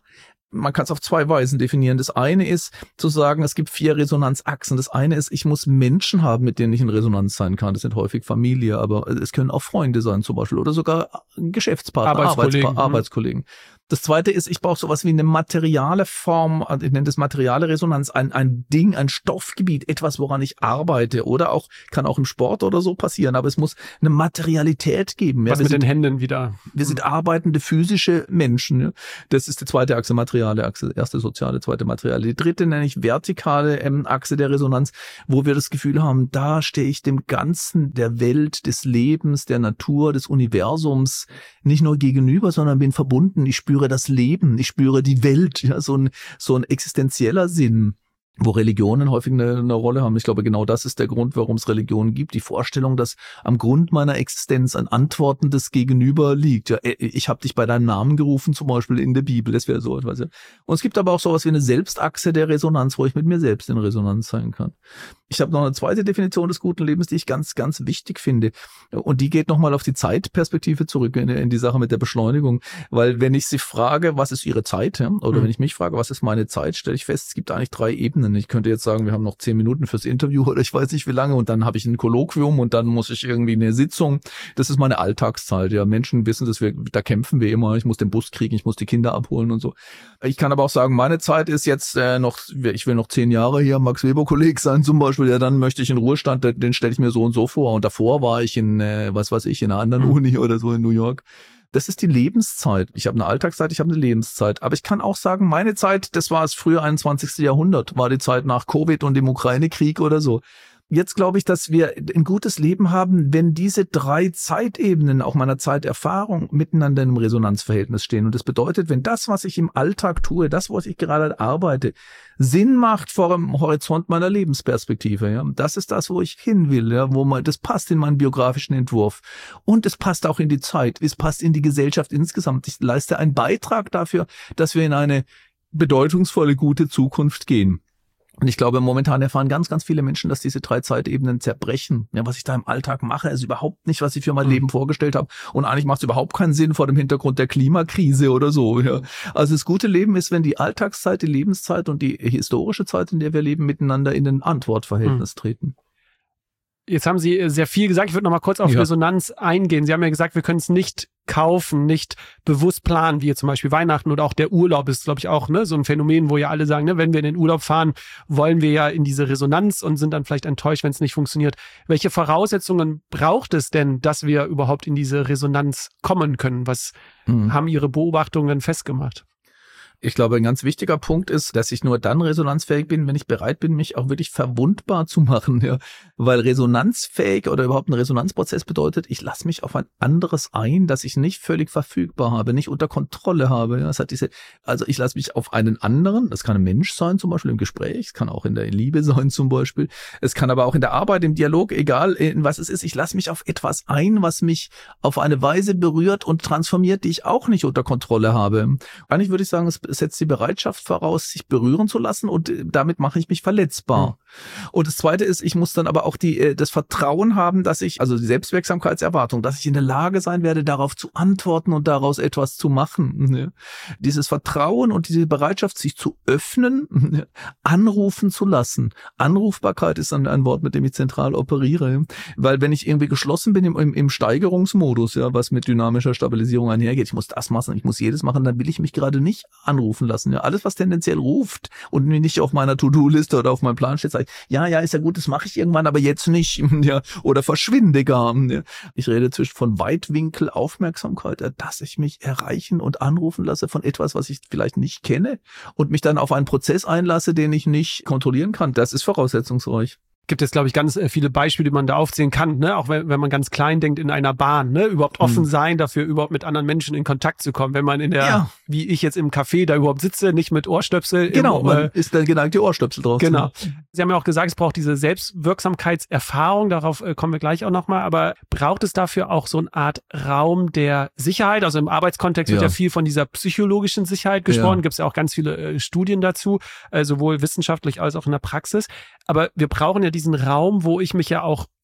Man kann es auf 2 Weisen definieren. Das eine ist zu sagen, es gibt 4 Resonanzachsen. Das eine ist, ich muss Menschen haben, mit denen ich in Resonanz sein kann. Das sind häufig Familie, aber es können auch Freunde sein zum Beispiel oder sogar Geschäftspartner, Arbeitskollegen. Das zweite ist, ich brauche sowas wie eine materiale Form, ich nenne das materiale Resonanz, ein Ding, ein Stoffgebiet, etwas, woran ich arbeite oder auch, kann auch im Sport oder so passieren, aber es muss eine Materialität geben. Was mit den Händen wieder? Wir sind arbeitende physische Menschen. Ja. Das ist die zweite Achse, materiale Achse, erste soziale, zweite materiale. Die dritte nenne ich vertikale Achse der Resonanz, wo wir das Gefühl haben, da stehe ich dem Ganzen der Welt, des Lebens, der Natur, des Universums nicht nur gegenüber, sondern bin verbunden. Ich spüre das Leben, ich spüre die Welt, ja, so ein existenzieller Sinn, wo Religionen häufig eine Rolle haben. Ich glaube, genau das ist der Grund, warum es Religionen gibt. Die Vorstellung, dass am Grund meiner Existenz ein antwortendes Gegenüber liegt. Ja, ich habe dich bei deinem Namen gerufen, zum Beispiel in der Bibel, das wäre so etwas. Ja. Und es gibt aber auch sowas wie eine Selbstachse der Resonanz, wo ich mit mir selbst in Resonanz sein kann. Ich habe noch eine zweite Definition des guten Lebens, die ich ganz, ganz wichtig finde. Und die geht nochmal auf die Zeitperspektive zurück, in die Sache mit der Beschleunigung. Weil wenn ich sie frage, was ist ihre Zeit, ja? Oder wenn ich mich frage, was ist meine Zeit, stelle ich fest, es gibt eigentlich 3 Ebenen. Ich könnte jetzt sagen, wir haben noch 10 Minuten fürs Interview oder ich weiß nicht wie lange und dann habe ich ein Kolloquium und dann muss ich irgendwie eine Sitzung. Das ist meine Alltagszeit. Ja, Menschen wissen, da kämpfen wir immer. Ich muss den Bus kriegen, ich muss die Kinder abholen und so. Ich kann aber auch sagen, meine Zeit ist jetzt ich will noch 10 Jahre hier Max Weber-Kolleg sein zum Beispiel. Ja, dann möchte ich in Ruhestand, den stelle ich mir so und so vor. Und davor war ich in, in einer anderen Uni oder so in New York. Das ist die Lebenszeit. Ich habe eine Alltagszeit, ich habe eine Lebenszeit. Aber ich kann auch sagen, meine Zeit, das war das frühe 21. Jahrhundert, war die Zeit nach Covid und dem Ukraine-Krieg oder so. Jetzt glaube ich, dass wir ein gutes Leben haben, wenn diese 3 Zeitebenen, auch meiner Zeiterfahrung, miteinander in einem Resonanzverhältnis stehen. Und das bedeutet, wenn das, was ich im Alltag tue, das, was ich gerade arbeite, Sinn macht vor dem Horizont meiner Lebensperspektive, ja, das ist das, wo ich hin will, ja, das passt in meinen biografischen Entwurf. Und es passt auch in die Zeit, es passt in die Gesellschaft insgesamt. Ich leiste einen Beitrag dafür, dass wir in eine bedeutungsvolle, gute Zukunft gehen. Und ich glaube, momentan erfahren ganz, ganz viele Menschen, dass diese 3 Zeitebenen zerbrechen. Ja, was ich da im Alltag mache, ist überhaupt nicht, was ich für mein Leben vorgestellt habe. Und eigentlich macht es überhaupt keinen Sinn vor dem Hintergrund der Klimakrise oder so. Ja. Also das gute Leben ist, wenn die Alltagszeit, die Lebenszeit und die historische Zeit, in der wir leben, miteinander in ein Antwortverhältnis treten. Jetzt haben Sie sehr viel gesagt. Ich würde noch mal kurz auf Resonanz eingehen. Sie haben ja gesagt, wir können es nicht kaufen, nicht bewusst planen, wie zum Beispiel Weihnachten oder auch der Urlaub ist, glaube ich, auch so ein Phänomen, wo ja alle sagen, wenn wir in den Urlaub fahren, wollen wir ja in diese Resonanz und sind dann vielleicht enttäuscht, wenn es nicht funktioniert. Welche Voraussetzungen braucht es denn, dass wir überhaupt in diese Resonanz kommen können? Was haben Ihre Beobachtungen festgemacht? Ich glaube, ein ganz wichtiger Punkt ist, dass ich nur dann resonanzfähig bin, wenn ich bereit bin, mich auch wirklich verwundbar zu machen. Ja. Weil resonanzfähig oder überhaupt ein Resonanzprozess bedeutet, ich lasse mich auf ein anderes ein, das ich nicht völlig verfügbar habe, nicht unter Kontrolle habe. Ja. Es hat also ich lasse mich auf einen anderen, das kann ein Mensch sein, zum Beispiel im Gespräch, es kann auch in der Liebe sein zum Beispiel, es kann aber auch in der Arbeit, im Dialog, egal in was es ist, ich lasse mich auf etwas ein, was mich auf eine Weise berührt und transformiert, die ich auch nicht unter Kontrolle habe. Eigentlich würde ich sagen, es setzt die Bereitschaft voraus, sich berühren zu lassen und damit mache ich mich verletzbar. Und das Zweite ist, ich muss dann aber auch das Vertrauen haben, dass also die Selbstwirksamkeitserwartung, dass ich in der Lage sein werde, darauf zu antworten und daraus etwas zu machen. Ja. Dieses Vertrauen und diese Bereitschaft, sich zu öffnen, anrufen zu lassen. Anrufbarkeit ist dann ein Wort, mit dem ich zentral operiere, weil wenn ich irgendwie geschlossen bin im Steigerungsmodus, ja, was mit dynamischer Stabilisierung einhergeht, ich muss das machen, ich muss jedes machen, dann will ich mich gerade nicht anrufen lassen. Ja, alles, was tendenziell ruft und nicht auf meiner To-Do-Liste oder auf meinem Plan steht, sage ich, ja, ist ja gut, das mache ich irgendwann, aber jetzt nicht. Ja, oder verschwinde gar. Ja. Ich rede von Weitwinkel Aufmerksamkeit, dass ich mich erreichen und anrufen lasse von etwas, was ich vielleicht nicht kenne und mich dann auf einen Prozess einlasse, den ich nicht kontrollieren kann. Das ist voraussetzungsreich. Gibt es, glaube ich, ganz viele Beispiele, die man da aufzählen kann, auch wenn man ganz klein denkt in einer Bahn, überhaupt offen sein dafür, überhaupt mit anderen Menschen in Kontakt zu kommen. Wenn man wie ich jetzt im Café da überhaupt sitze, nicht mit Ohrstöpsel. Genau, man ist dann geneigt, die Ohrstöpsel drauf zu machen. Sie haben ja auch gesagt, es braucht diese Selbstwirksamkeitserfahrung, darauf kommen wir gleich auch nochmal, aber braucht es dafür auch so eine Art Raum der Sicherheit? Also im Arbeitskontext wird ja viel von dieser psychologischen Sicherheit gesprochen, gibt es ja auch ganz viele Studien dazu, sowohl wissenschaftlich als auch in der Praxis. Aber wir brauchen ja diesen Raum, wo ich mich ja auch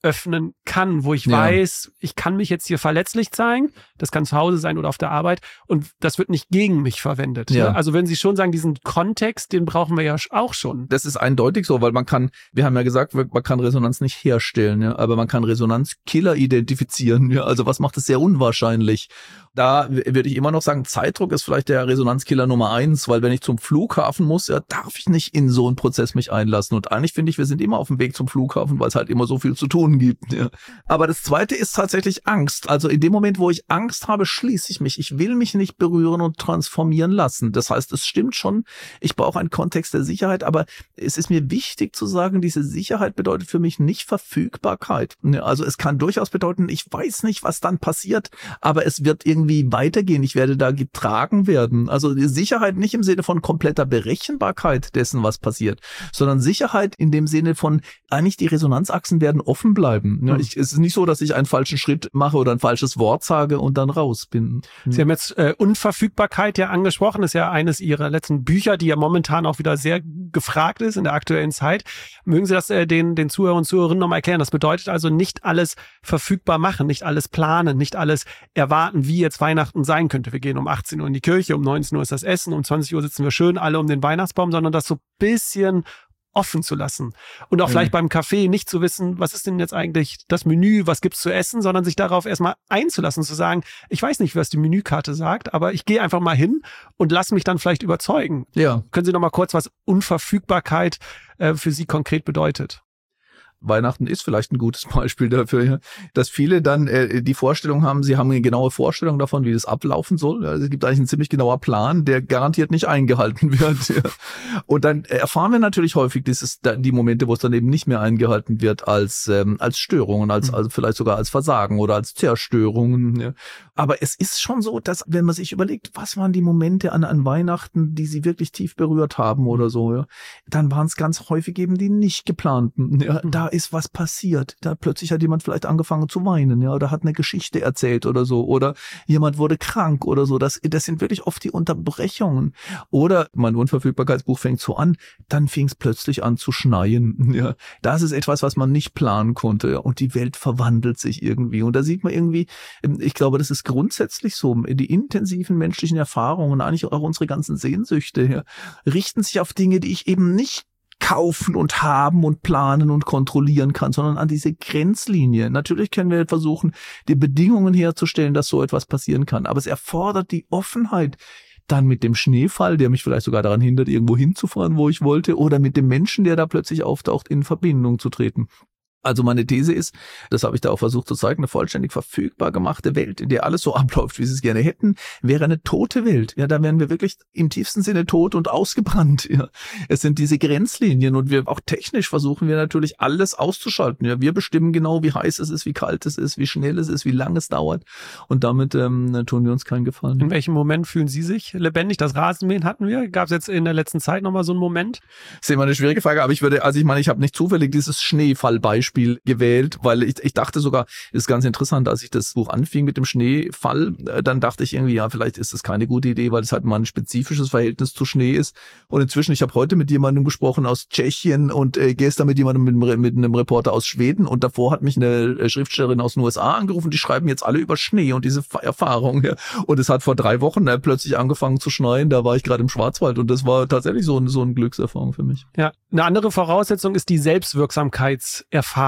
öffnen kann, wo ich weiß, ich kann mich jetzt hier verletzlich zeigen, das kann zu Hause sein oder auf der Arbeit und das wird nicht gegen mich verwendet. Ja. Ne? Also wenn Sie schon sagen, diesen Kontext, den brauchen wir ja auch schon. Das ist eindeutig so, weil wir haben ja gesagt, man kann Resonanz nicht herstellen, ja, aber man kann Resonanzkiller identifizieren. Ja, also was macht es sehr unwahrscheinlich? Da würde ich immer noch sagen, Zeitdruck ist vielleicht der Resonanzkiller Nummer 1, weil wenn ich zum Flughafen muss, ja, darf ich nicht in so einen Prozess mich einlassen. Und eigentlich finde ich, wir sind immer auf dem Weg zum Flughafen, weil es halt immer so viel zu tun gibt. Ja. Aber das Zweite ist tatsächlich Angst. Also in dem Moment, wo ich Angst habe, schließe ich mich. Ich will mich nicht berühren und transformieren lassen. Das heißt, es stimmt schon, ich brauche einen Kontext der Sicherheit, aber es ist mir wichtig zu sagen, diese Sicherheit bedeutet für mich nicht Verfügbarkeit. Also es kann durchaus bedeuten, ich weiß nicht, was dann passiert, aber es wird irgendwie weitergehen. Ich werde da getragen werden. Also die Sicherheit nicht im Sinne von kompletter Berechenbarkeit dessen, was passiert, sondern Sicherheit in dem Sinne von, eigentlich die Resonanzachsen werden offen bleiben. Ja, es ist nicht so, dass ich einen falschen Schritt mache oder ein falsches Wort sage und dann raus bin. Sie haben jetzt Unverfügbarkeit ja angesprochen. Das ist ja eines Ihrer letzten Bücher, die ja momentan auch wieder sehr gefragt ist in der aktuellen Zeit. Mögen Sie das den Zuhörern und Zuhörerinnen nochmal erklären? Das bedeutet also nicht alles verfügbar machen, nicht alles planen, nicht alles erwarten, wie jetzt Weihnachten sein könnte. Wir gehen um 18 Uhr in die Kirche, um 19 Uhr ist das Essen, um 20 Uhr sitzen wir schön alle um den Weihnachtsbaum, sondern das so ein bisschen offen zu lassen. Und auch vielleicht beim Kaffee nicht zu wissen, was ist denn jetzt eigentlich das Menü, was gibt's zu essen, sondern sich darauf erstmal einzulassen, zu sagen, ich weiß nicht, was die Menükarte sagt, aber ich gehe einfach mal hin und lasse mich dann vielleicht überzeugen. Ja. Können Sie noch mal kurz, was Unverfügbarkeit für Sie konkret bedeutet? Weihnachten ist vielleicht ein gutes Beispiel dafür, dass viele dann die Vorstellung haben, sie haben eine genaue Vorstellung davon, wie das ablaufen soll. Also es gibt eigentlich einen ziemlich genauer Plan, der garantiert nicht eingehalten wird. Ja. Und dann erfahren wir natürlich häufig die Momente, wo es dann eben nicht mehr eingehalten wird, als Störungen, also vielleicht sogar als Versagen oder als Zerstörungen. Ja. Aber es ist schon so, dass wenn man sich überlegt, was waren die Momente an Weihnachten, die sie wirklich tief berührt haben oder so, ja, dann waren es ganz häufig eben die nicht geplanten. Ja. Da ist was passiert. Da plötzlich hat jemand vielleicht angefangen zu weinen, ja, oder hat eine Geschichte erzählt oder so, oder jemand wurde krank oder so. Das sind wirklich oft die Unterbrechungen. Oder mein Unverfügbarkeitsbuch fängt so an, dann fing es plötzlich an zu schneien. Ja, das ist etwas, was man nicht planen konnte, ja, und die Welt verwandelt sich irgendwie. Und da sieht man irgendwie, ich glaube, das ist grundsätzlich so, die intensiven menschlichen Erfahrungen, eigentlich auch unsere ganzen Sehnsüchte, ja, richten sich auf Dinge, die ich eben nicht kaufen und haben und planen und kontrollieren kann, sondern an diese Grenzlinie. Natürlich können wir versuchen, die Bedingungen herzustellen, dass so etwas passieren kann, aber es erfordert die Offenheit, dann mit dem Schneefall, der mich vielleicht sogar daran hindert, irgendwo hinzufahren, wo ich wollte, oder mit dem Menschen, der da plötzlich auftaucht, in Verbindung zu treten. Also meine These ist, das habe ich da auch versucht zu zeigen, eine vollständig verfügbar gemachte Welt, in der alles so abläuft, wie sie es gerne hätten, wäre eine tote Welt. Ja, da wären wir wirklich im tiefsten Sinne tot und ausgebrannt. Ja, es sind diese Grenzlinien und wir auch technisch versuchen wir natürlich alles auszuschalten. Ja, wir bestimmen genau, wie heiß es ist, wie kalt es ist, wie schnell es ist, wie lange es dauert und damit tun wir uns keinen Gefallen. In welchem Moment fühlen Sie sich lebendig? Das Rasenmähen hatten wir. Gab es jetzt in der letzten Zeit nochmal so einen Moment? Das ist immer eine schwierige Frage, aber ich habe nicht zufällig dieses Schneefallbeispiel gewählt, weil ich dachte sogar, das ist ganz interessant, als ich das Buch anfing mit dem Schneefall, dann dachte ich irgendwie, ja, vielleicht ist das keine gute Idee, weil es halt mal ein spezifisches Verhältnis zu Schnee ist. Und inzwischen, ich habe heute mit jemandem gesprochen aus Tschechien und gestern mit jemandem, mit einem Reporter aus Schweden und davor hat mich eine Schriftstellerin aus den USA angerufen, die schreiben jetzt alle über Schnee und diese Erfahrung. Ja. Und es hat vor 3 Wochen plötzlich angefangen zu schneien, da war ich gerade im Schwarzwald und das war tatsächlich so eine Glückserfahrung für mich. Ja, eine andere Voraussetzung ist die Selbstwirksamkeitserfahrung.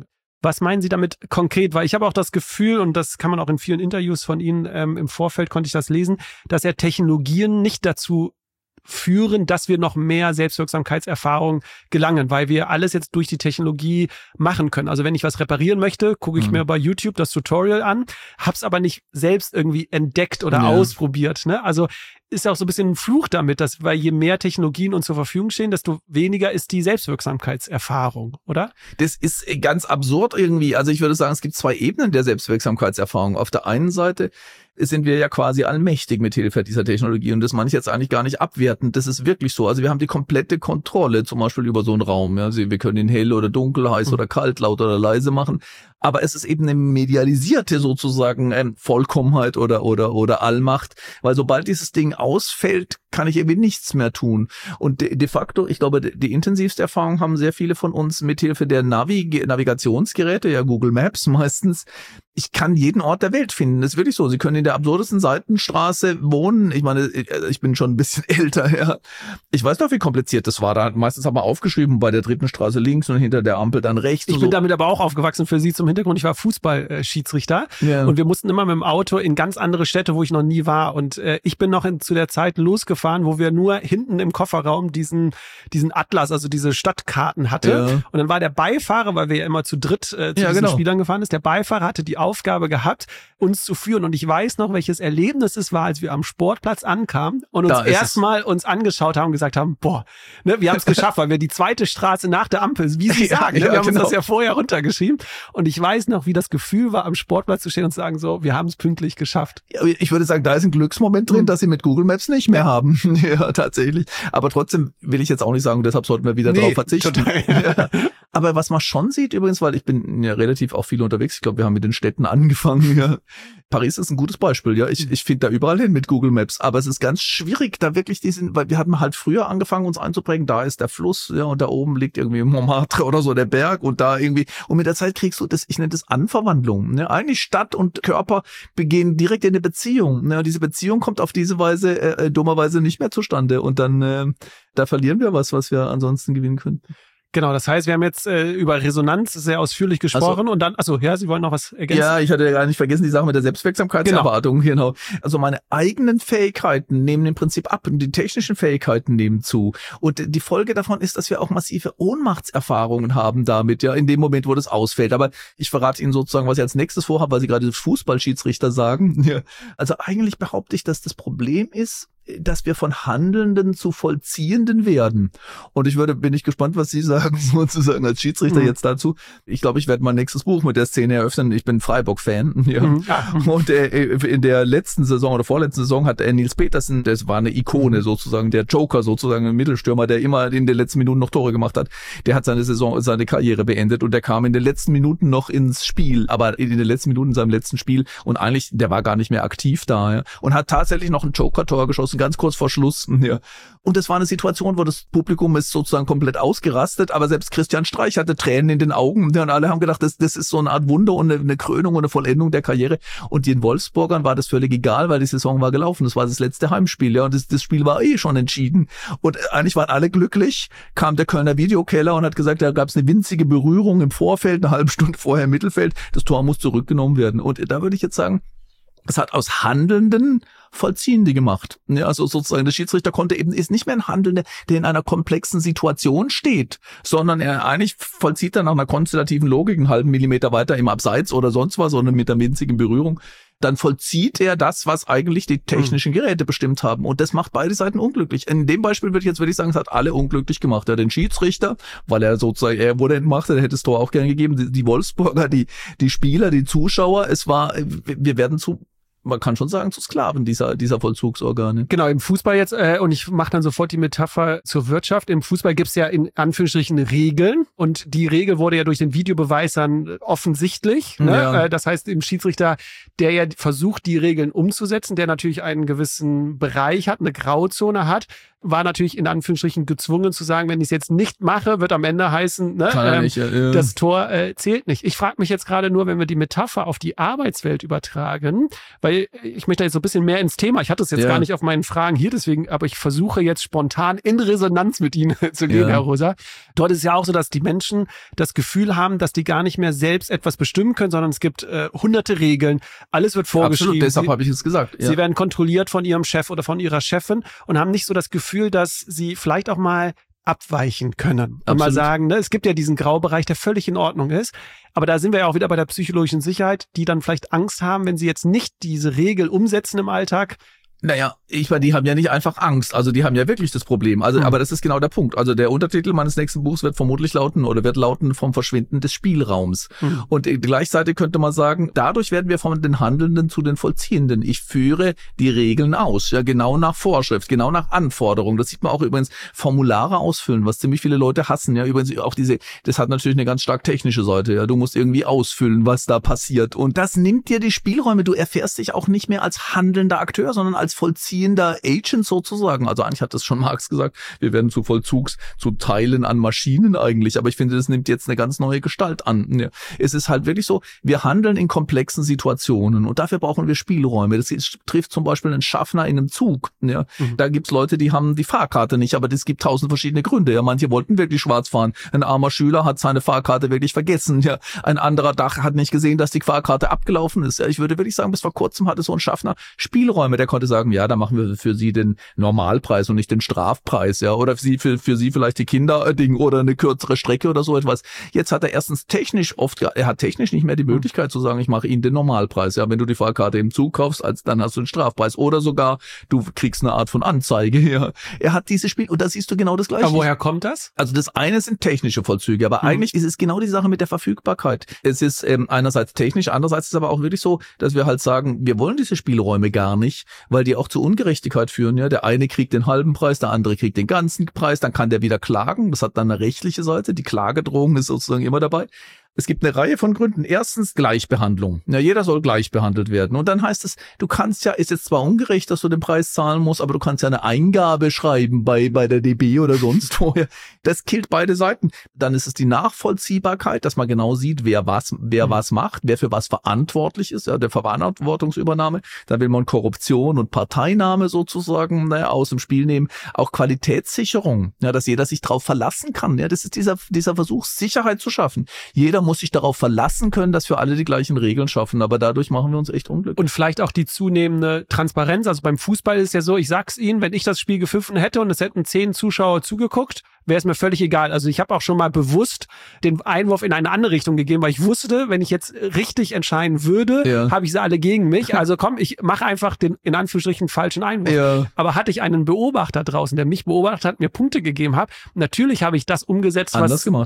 Was meinen Sie damit konkret? Weil ich habe auch das Gefühl, und das kann man auch in vielen Interviews von Ihnen im Vorfeld konnte ich das lesen, dass ja Technologien nicht dazu führen, dass wir noch mehr Selbstwirksamkeitserfahrung gelangen, weil wir alles jetzt durch die Technologie machen können. Also wenn ich was reparieren möchte, gucke ich mir bei YouTube das Tutorial an, hab's aber nicht selbst irgendwie entdeckt oder ausprobiert. Ne? Also ist ja auch so ein bisschen ein Fluch damit, dass, weil je mehr Technologien uns zur Verfügung stehen, desto weniger ist die Selbstwirksamkeitserfahrung, oder? Das ist ganz absurd irgendwie. Also ich würde sagen, es gibt 2 Ebenen der Selbstwirksamkeitserfahrung. Auf der einen Seite sind wir ja quasi allmächtig mit Hilfe dieser Technologie. Und das meine ich jetzt eigentlich gar nicht abwertend. Das ist wirklich so. Also wir haben die komplette Kontrolle zum Beispiel über so einen Raum. Ja, wir können ihn hell oder dunkel, heiß oder kalt, laut oder leise machen. Aber es ist eben eine medialisierte sozusagen Vollkommenheit oder Allmacht, weil sobald dieses Ding ausfällt, kann ich irgendwie nichts mehr tun. Und de facto, ich glaube, die intensivste Erfahrung haben sehr viele von uns mithilfe der Navigationsgeräte, ja Google Maps meistens. Ich kann jeden Ort der Welt finden. Das ist wirklich so. Sie können in der absurdesten Seitenstraße wohnen. Ich meine, ich bin schon ein bisschen älter, ja. Ich weiß noch, wie kompliziert das war. Da meistens haben wir aufgeschrieben, bei der 3. Straße links und hinter der Ampel dann rechts. Ich bin damit aber auch aufgewachsen für Sie zum Hintergrund. Ich war Fußballschiedsrichter und wir mussten immer mit dem Auto in ganz andere Städte, wo ich noch nie war. Und ich bin noch zu der Zeit losgefahren, wo wir nur hinten im Kofferraum diesen Atlas, also diese Stadtkarten hatte. Ja. Und dann war der Beifahrer, weil wir ja immer zu dritt zu diesen Spielern gefahren ist, der Beifahrer hatte die Aufgabe gehabt, uns zu führen. Und ich weiß noch, welches Erlebnis es war, als wir am Sportplatz ankamen und uns erstmal uns angeschaut haben und gesagt haben, boah, ne, wir haben es geschafft, weil wir die 2. Straße nach der Ampel, wie Sie sagen, wir haben uns das ja vorher runtergeschrieben. Und ich weiß noch, wie das Gefühl war, am Sportplatz zu stehen und zu sagen, so, wir haben es pünktlich geschafft. Ja, ich würde sagen, da ist ein Glücksmoment drin, dass Sie mit Google Maps nicht mehr haben. Ja, tatsächlich. Aber trotzdem will ich jetzt auch nicht sagen, deshalb sollten wir wieder drauf verzichten. Ja. Aber was man schon sieht übrigens, weil ich bin ja relativ auch viel unterwegs, ich glaube, wir haben mit den Städten angefangen. Ja. Paris ist ein gutes Beispiel, ja. Ich finde da überall hin mit Google Maps, aber es ist ganz schwierig, da wirklich weil wir hatten halt früher angefangen, uns einzuprägen, da ist der Fluss, ja, und da oben liegt irgendwie Montmartre oder so der Berg und da irgendwie, und mit der Zeit kriegst du das, ich nenne das Anverwandlung, ne? Eigentlich Stadt und Körper begehen direkt in eine Beziehung, ne? Und diese Beziehung kommt auf diese Weise, dummerweise nicht mehr zustande und dann, da verlieren wir was wir ansonsten gewinnen könnten. Genau, das heißt, wir haben jetzt über Resonanz sehr ausführlich gesprochen und dann, Sie wollen noch was ergänzen? Ja, ich hatte ja gar nicht vergessen, die Sache mit der Selbstwirksamkeitserwartung, genau. Also meine eigenen Fähigkeiten nehmen im Prinzip ab und die technischen Fähigkeiten nehmen zu. Und die Folge davon ist, dass wir auch massive Ohnmachtserfahrungen haben damit, ja, in dem Moment, wo das ausfällt. Aber ich verrate Ihnen sozusagen, was ich als nächstes vorhabe, weil Sie gerade Fußballschiedsrichter sagen. Ja. Also eigentlich behaupte ich, dass das Problem ist, dass wir von Handelnden zu Vollziehenden werden. Und bin ich gespannt, was Sie sagen, sozusagen als Schiedsrichter jetzt dazu. Ich glaube, ich werde mein nächstes Buch mit der Szene eröffnen. Ich bin Freiburg-Fan. Ja. Und in der letzten Saison oder vorletzten Saison hat Nils Petersen, das war eine Ikone sozusagen, der Joker sozusagen, ein Mittelstürmer, der immer in den letzten Minuten noch Tore gemacht hat. Der hat seine Karriere beendet und der kam in den letzten Minuten noch ins Spiel, aber in den letzten Minuten in seinem letzten Spiel und eigentlich, der war gar nicht mehr aktiv da, ja. Und hat tatsächlich noch ein Joker-Tor geschossen, ganz kurz vor Schluss. Ja. Und das war eine Situation, wo das Publikum ist sozusagen komplett ausgerastet, aber selbst Christian Streich hatte Tränen in den Augen. Ja, und alle haben gedacht, das ist so eine Art Wunder und eine Krönung und eine Vollendung der Karriere. Und den Wolfsburgern war das völlig egal, weil die Saison war gelaufen. Das war das letzte Heimspiel, ja, und das Spiel war schon entschieden. Und eigentlich waren alle glücklich. Kam der Kölner Videokeller und hat gesagt, da gab es eine winzige Berührung im Vorfeld, eine halbe Stunde vorher im Mittelfeld. Das Tor muss zurückgenommen werden. Und da würde ich jetzt sagen, es hat aus Handelnden Vollziehende gemacht. Ja, also sozusagen der Schiedsrichter ist nicht mehr ein Handelnder, der in einer komplexen Situation steht, sondern er eigentlich vollzieht dann nach einer konstellativen Logik einen halben Millimeter weiter im Abseits oder sonst was, sondern mit einer winzigen Berührung. Dann vollzieht er das, was eigentlich die technischen Geräte bestimmt haben. Und das macht beide Seiten unglücklich. In dem Beispiel würde ich sagen, es hat alle unglücklich gemacht. Ja, den Schiedsrichter, weil er wurde entmachtet, er hätte das Tor auch gerne gegeben. Die Wolfsburger, die Spieler, die Zuschauer, wir werden man kann schon sagen, zu Sklaven dieser Vollzugsorgane. Genau, im Fußball jetzt, und ich mache dann sofort die Metapher zur Wirtschaft. Im Fußball gibt's ja in Anführungsstrichen Regeln und die Regel wurde ja durch den Videobeweis dann offensichtlich. Ne? Ja. Das heißt, im Schiedsrichter, der ja versucht, die Regeln umzusetzen, der natürlich einen gewissen Bereich hat, eine Grauzone hat, war natürlich in Anführungsstrichen gezwungen zu sagen, wenn ich es jetzt nicht mache, wird am Ende heißen, das Tor zählt nicht. Ich frage mich jetzt gerade nur, wenn wir die Metapher auf die Arbeitswelt übertragen, weil ich möchte jetzt so ein bisschen mehr ins Thema, ich hatte es jetzt gar nicht auf meinen Fragen hier, deswegen, aber ich versuche jetzt spontan in Resonanz mit Ihnen zu gehen, Herr Rosa. Dort ist es ja auch so, dass die Menschen das Gefühl haben, dass die gar nicht mehr selbst etwas bestimmen können, sondern es gibt hunderte Regeln, alles wird vorgeschrieben. Absolut, deshalb habe ich es gesagt. Ja. Sie werden kontrolliert von Ihrem Chef oder von Ihrer Chefin und haben nicht so das Gefühl, dass sie vielleicht auch mal abweichen können. Und mal sagen, ne, es gibt ja diesen Graubereich, der völlig in Ordnung ist. Aber da sind wir ja auch wieder bei der psychologischen Sicherheit, die dann vielleicht Angst haben, wenn sie jetzt nicht diese Regel umsetzen im Alltag, Naja, die haben ja nicht einfach Angst, also die haben ja wirklich das Problem. Also, aber das ist genau der Punkt. Also der Untertitel meines nächsten Buchs wird vermutlich lauten vom Verschwinden des Spielraums. Und gleichzeitig könnte man sagen, dadurch werden wir von den Handelnden zu den Vollziehenden. Ich führe die Regeln aus, ja, genau nach Vorschrift, genau nach Anforderung. Das sieht man auch übrigens, Formulare ausfüllen, was ziemlich viele Leute hassen. Ja, übrigens auch das hat natürlich eine ganz stark technische Seite. Ja, du musst irgendwie ausfüllen, was da passiert. Und das nimmt dir die Spielräume. Du erfährst dich auch nicht mehr als handelnder Akteur, sondern als vollziehender Agent sozusagen. Also eigentlich hat das schon Marx gesagt, wir werden zu Teilen an Maschinen eigentlich, aber ich finde, das nimmt jetzt eine ganz neue Gestalt an. Ja. Es ist halt wirklich so, wir handeln in komplexen Situationen und dafür brauchen wir Spielräume. Das trifft zum Beispiel einen Schaffner in einem Zug. Ja. Da gibt's Leute, die haben die Fahrkarte nicht, aber es gibt 1000 verschiedene Gründe. Ja. Manche wollten wirklich schwarz fahren. Ein armer Schüler hat seine Fahrkarte wirklich vergessen. Ja. Ein anderer hat nicht gesehen, dass die Fahrkarte abgelaufen ist. Ja. Ich würde wirklich sagen, bis vor kurzem hatte so ein Schaffner Spielräume, der konnte sagen, ja, da machen wir für Sie den Normalpreis und nicht den Strafpreis, ja, oder für Sie vielleicht die Kinderding oder eine kürzere Strecke oder so etwas. Jetzt hat er erstens er hat technisch nicht mehr die Möglichkeit zu sagen, ich mache Ihnen den Normalpreis, ja, wenn du die Fahrkarte im Zug kaufst, dann hast du den Strafpreis oder sogar du kriegst eine Art von Anzeige, ja. Er hat dieses Spiel und da siehst du genau das Gleiche. Aber woher kommt das? Also das eine sind technische Vollzüge, aber eigentlich ist es genau die Sache mit der Verfügbarkeit. Es ist einerseits technisch, andererseits ist es aber auch wirklich so, dass wir halt sagen, wir wollen diese Spielräume gar nicht, weil die auch zu Ungerechtigkeit führen. Ja, der eine kriegt den halben Preis, der andere kriegt den ganzen Preis, dann kann der wieder klagen. Das hat dann eine rechtliche Seite. Die Klagedrohung ist sozusagen immer dabei. Es gibt eine Reihe von Gründen. Erstens Gleichbehandlung. Ja, jeder soll gleich behandelt werden. Und dann heißt es, du kannst ja, ist jetzt zwar ungerecht, dass du den Preis zahlen musst, aber du kannst ja eine Eingabe schreiben bei der DB oder sonst wo. Das killt beide Seiten. Dann ist es die Nachvollziehbarkeit, dass man genau sieht, wer was macht, wer für was verantwortlich ist, ja, der Verantwortungsübernahme. Dann will man Korruption und Parteinahme sozusagen aus dem Spiel nehmen. Auch Qualitätssicherung, ja, dass jeder sich drauf verlassen kann. Ja, das ist dieser Versuch, Sicherheit zu schaffen. Jeder muss sich darauf verlassen können, dass wir alle die gleichen Regeln schaffen, aber dadurch machen wir uns echt unglücklich. Und vielleicht auch die zunehmende Transparenz. Also beim Fußball ist ja so, ich sag's Ihnen, wenn ich das Spiel gepfiffen hätte und es hätten 10 Zuschauer zugeguckt, wäre es mir völlig egal. Also ich habe auch schon mal bewusst den Einwurf in eine andere Richtung gegeben, weil ich wusste, wenn ich jetzt richtig entscheiden würde, habe ich sie alle gegen mich. Also komm, ich mache einfach den in Anführungsstrichen falschen Einwurf. Ja. Aber hatte ich einen Beobachter draußen, der mich beobachtet hat, mir Punkte gegeben hat, natürlich habe ich das umgesetzt, anders gemacht.